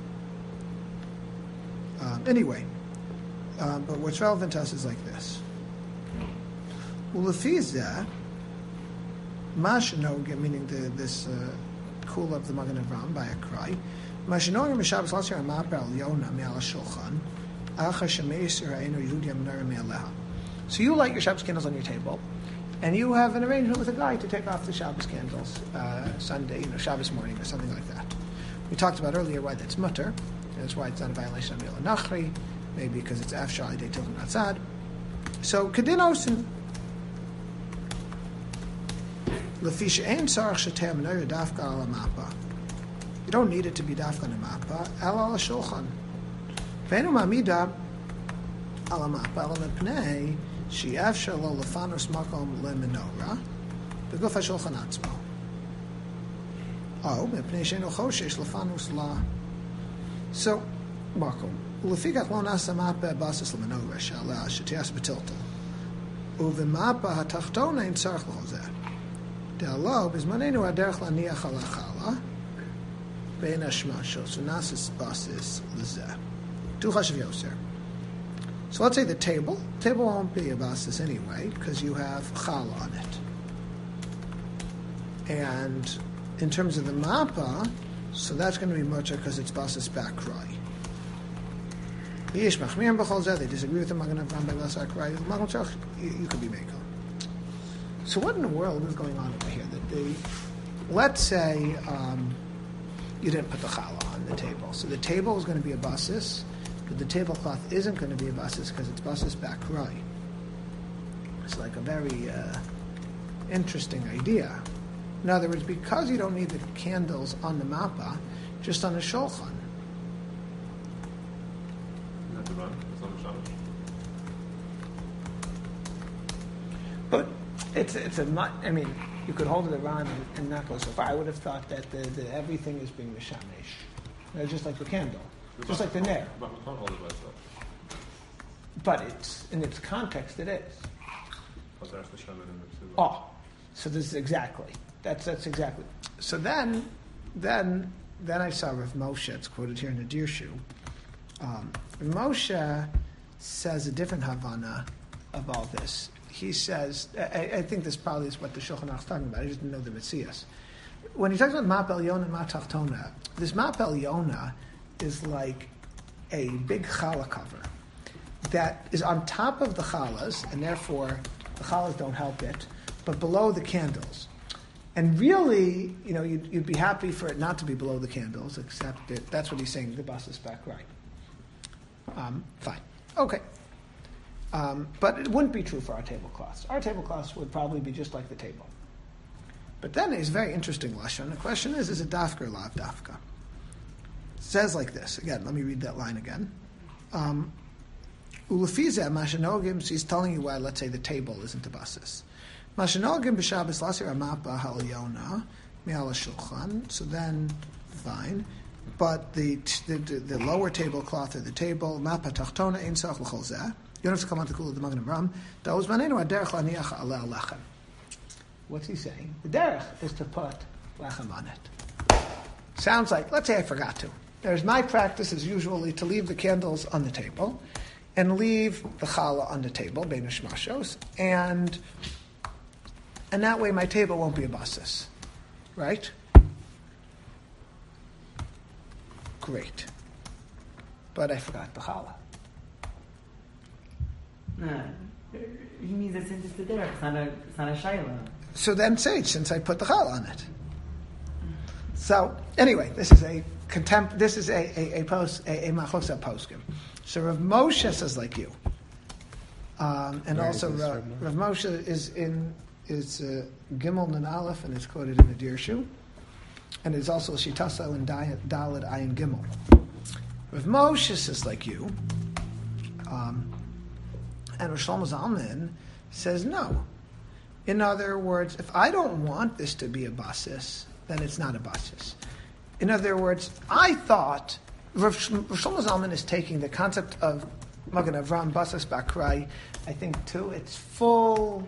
Um, anyway. Um, but what's relevant to us is like this. Ulefizah, Mashanoga, meaning the, this uh, kula of the Magen Avraham by a cry. Mashanoga Mishabas Lasir Amapel Yona Me'al Shulchan, Acha Shemeisir Ha'enu Yehudia Menara Me'aleha. So you light your Shabbos candles on your table, and you have an arrangement with a guy to take off the Shabbos candles uh, Sunday, you know, Shabbos morning or something like that. We talked about earlier why that's mutter. That's why it's not a violation of Mila Nachri. Maybe because it's after Shali Day Tilton Atzad. So, Kedinos and Lefisha Ein Sarach Shatem Noyer Dafka Ala Mappa. You don't need it to be Dafka on a Mappa. Ala Ala Shulchan. Veinu Mamida Ala Mappa Ala Mepnei Shi Afsha Lo Lefanos Makom Le Menorah Beguf HaShulchan Atzmo. Oh, Mepnei Sheinu Choshesh Lefanos La. So, Makom. ולפיכך לא נעשה מפה בסיס למנורה שעליה שתיעש בטלטל. ובמפה התחתון אין צורך לכל זה. דהלא, בזמננו הדרך להניח על החלה, ואין השמשו, so נעשה בסיס לזה. Do chashav yoser. So let's say the table. The table won't be a basis anyway, because you have chala on it. And in terms of the mappa, so that's going to be mutter because it's basis bakrai. They disagree with the Magen Avraham. You, you could be Mekel. So what in the world is going on over here? That the let's say um, you didn't put the challah on the table. So the table is going to be a basis, but the tablecloth isn't going to be a basis because it's basis bakrai. It's like a very uh, interesting idea. In other words, because you don't need the candles on the mappa, just on the shulchan. Not the run. It's not the shamash. But it's it's a mu- I mean, you could hold it around and, and not go so far. I would have thought that the, the everything is being mishamesh, you know, just like the candle, just like the nair. But we can't hold it by itself. But it's in its context, it is. But there's the shaman in there too. Oh, so this is exactly that's that's exactly. So then, then then I saw Rav Moshe. It's quoted here in the Dirshu. Um, Rav Moshe says a different Havana of all this. He says, I, I think this probably is what the Shulchan Aruch is talking about. I just didn't know the Metzias. When he talks about Ma'ap Yona and Ma'tachtona, this Ma'ap Yona is like a big challah cover that is on top of the challahs, and therefore the challahs don't help it, but below the candles. And really, you know, you'd, you'd be happy for it not to be below the candles, except that that's what he's saying, the bus is back right. Um, fine. Okay. Um, but it wouldn't be true for our tablecloths. Our tablecloths would probably be just like the table. But then it's very interesting lashon. The question is, is it dafka or lav dafka? It says like this. Again, let me read that line again. Um, Ulefizeh mashenogim, so he's telling you why, let's say, the table isn't a basis. Mashenogim b'Shabbos lasir amapa ha'elyona mi'al ha'shulchan. So then, fine. But the, the the the lower tablecloth or the table, mapa tachtona ein tzarich l'chol zeh. You don't have to come on to kula the Magen Avraham. Da'uz manenu aderech laniach aleh lechem. What's he saying? The derech is to put lechem on it. Sounds like, let's say I forgot to. There's my practice is usually to leave the candles on the table and leave the challah on the table, bein hashmashos, and and that way my table won't be a basis, right? Great, but I forgot the challah. No, he means it's just the derech. It's not a, it's not a shayla. So then say, since I put the challah on it. So anyway, this is a contempt. This is a a, a post a, a machosa poskim. So Rav Moshe says like you, um, and Where also is this, Rav, Rav Rav Moshe is in is uh, Gimel Nun Aleph and is quoted in the Dirshu, and it's also Shitasa and Daled Ayin Gimel. Rav Moshe says like you, um, and Rosh Shlomo Zalman says no. In other words, if I don't want this to be a basis, then it's not a basis. In other words, I thought Rav Shlomo Zalman is taking the concept of Magen Avraham basis bakrai, I think, to its full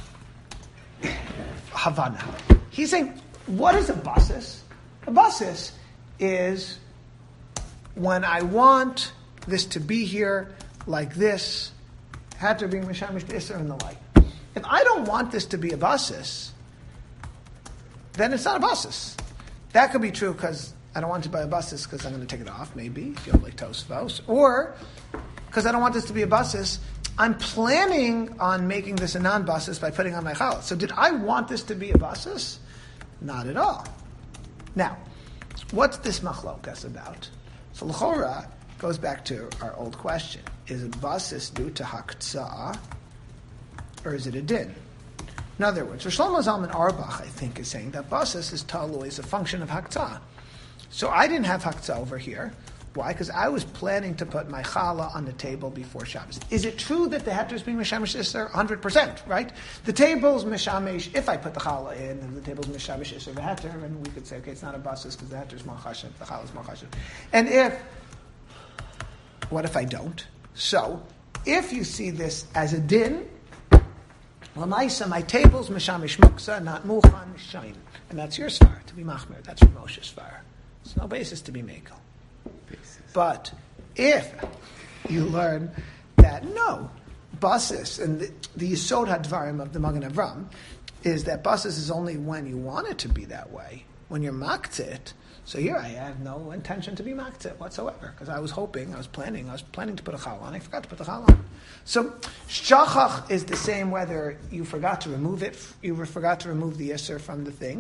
Havana. He's saying, what is a basis? A basis is when I want this to be here like this, had to bring Mishamish Isser and the like. If I don't want this to be a basis, then it's not a basis. That could be true because I don't want it to be a basis because I'm going to take it off, maybe, if you have like Tosfos. Or because I don't want this to be a basis, I'm planning on making this a non-basis by putting on my challah. So did I want this to be a basis? Not at all. Now, what's this machlokas about? So l'chora goes back to our old question. Is a basis due to haktsa'ah, or is it a din? In other words, Rosh Shlomo Zalman Auerbach, I think, is saying that basis is talu, is a function of haktsa'ah. So I didn't have haktsa'ah over here. Why? Because I was planning to put my challah on the table before Shabbos. Is it true that the heter is being mishamesh isser? one hundred percent, right? The table's mishamesh, if I put the challah in, and the table's mishamesh isser the heter, and we could say, okay, it's not a basis because the heter is machashev, the challah is machashev. And if, what if I don't? So, if you see this as a din, Lamaisa, my table's mishamish muksa, not muchan shayin. And that's your svar, to be machmer. That's your Moshe's svar. There's no basis to be mekel. But if you learn that, no, basis, and the, the Yisod HaDvarim of the Magen Avraham is that basis is only when you want it to be that way, when you're maktzit. So here I have no intention to be maktzit whatsoever, because I was hoping, I was planning, I was planning to put a challah on, I forgot to put the challah on. So shachach is the same whether you forgot to remove it, you forgot to remove the yisr from the thing,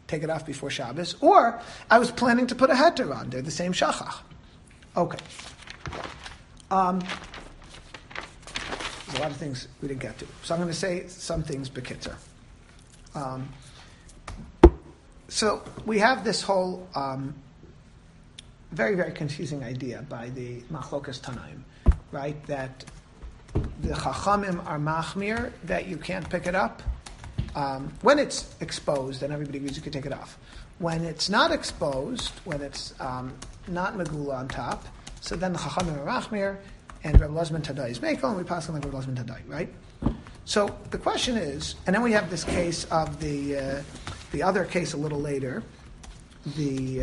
take it off before Shabbos, or I was planning to put a heter on. They're the same shachach. Okay. Um, there's a lot of things we didn't get to. So I'm going to say some things bekitzer. Um, so we have this whole um, very, very confusing idea by the Machlokas Tanaim, right? That the Chachamim are machmir, that you can't pick it up. Um, when it's exposed, then everybody agrees you can take it off. When it's not exposed, when it's um, not megula on top, so then the Chachamim are machmir, and Reb Lozman Tadai is mekel, and we pass on like Reb Lozman Tadai, right? So the question is, and then we have this case of the uh, the other case a little later, the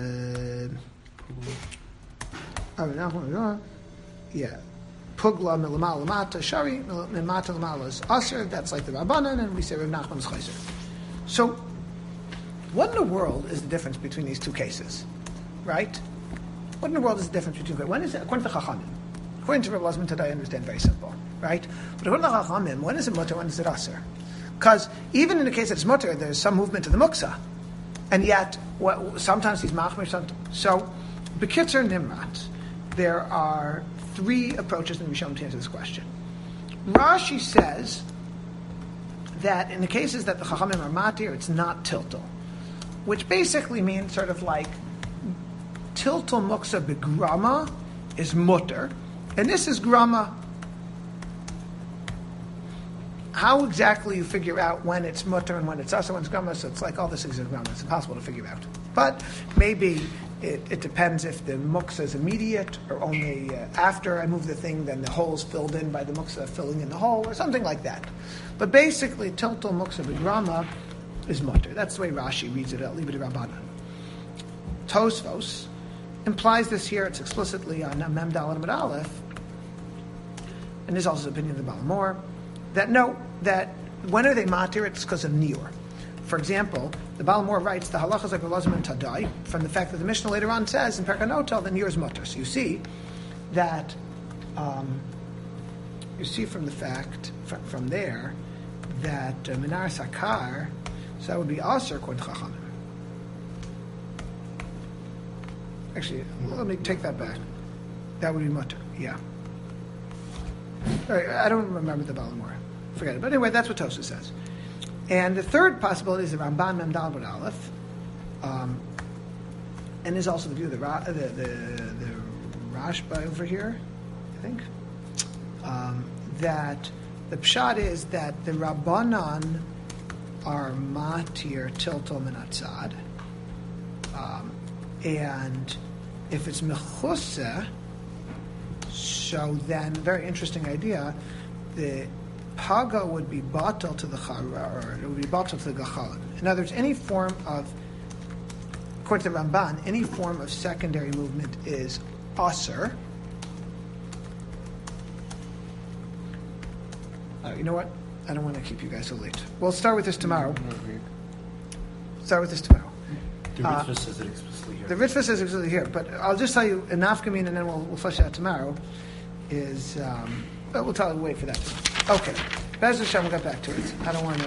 uh, yeah. Pugla milamal lamata shari mimata lamala is aser. That's like the Rabbanan, and we say Reb Nachman is chayzer. So, what in the world is the difference between these two cases, right? What in the world is the difference between when is it according to Chachamim? According to Reb Lozman today, I understand very simple, right? But according to Chachamim, when is it mutter? When is it aser? Because even in the case that it's mutter, there's some movement to the muksa, and yet what, sometimes he's machmir. So, bekitzer nimrat, there are three approaches in Rishon to answer this question. Rashi says that in the cases that the Chachamim are matir, it's not tiltal, which basically means sort of like tiltal muksa begrama is mutter, and this is grama. How exactly you figure out when it's mutter and when it's asa, when it's grama, so it's like all this is grama. It's impossible to figure out. But maybe It, it depends if the muksa is immediate or only uh, after I move the thing, then the hole's filled in by the muksa filling in the hole, or something like that. But basically, tiltal muksa b'grama is mutter. That's the way Rashi reads it at Libid Rabbanan. Tosfos implies this here. It's explicitly on Mem Dal and Amud Aleph, and there's also the opinion of the Balamor that no, that when are they matir? It's because of niur. For example, the Balamor writes the halachas like Lozman Tadai from the fact that the Mishnah later on says in Perkanotel the niur is mutter. So you see that um, you see from the fact from, from there that uh, Minar Sakar, so that would be aser according to Chachamim. Actually, let me take that back. That would be mutter. Yeah. All right, I don't remember the Balamor. Forget it. But anyway, that's what Tosa says. And the third possibility is the Ramban Mem Dal Bud Aleph, um, and there's also the view of the Ra- the, the, the Rashba over here, I think, um, that the pshat is that the Rabbanan are matir tiltal min atzad, um, and if it's mechusa, so then very interesting idea, the Paga would be batal to the chara, or it would be batal to the gachalan. In other words, any form of, according to Ramban, any form of secondary movement is aser. Uh, you know what? I don't want to keep you guys so late. We'll start with this tomorrow. Start with this tomorrow. The Ritva uh, says it explicitly here. The Ritva says it explicitly here, but I'll just tell you in nafkamin, and then we'll, we'll flesh it out tomorrow. Is um, but we'll tell you wait for that tomorrow. Okay, Bez Hashem, we'll get back to it. I don't want to.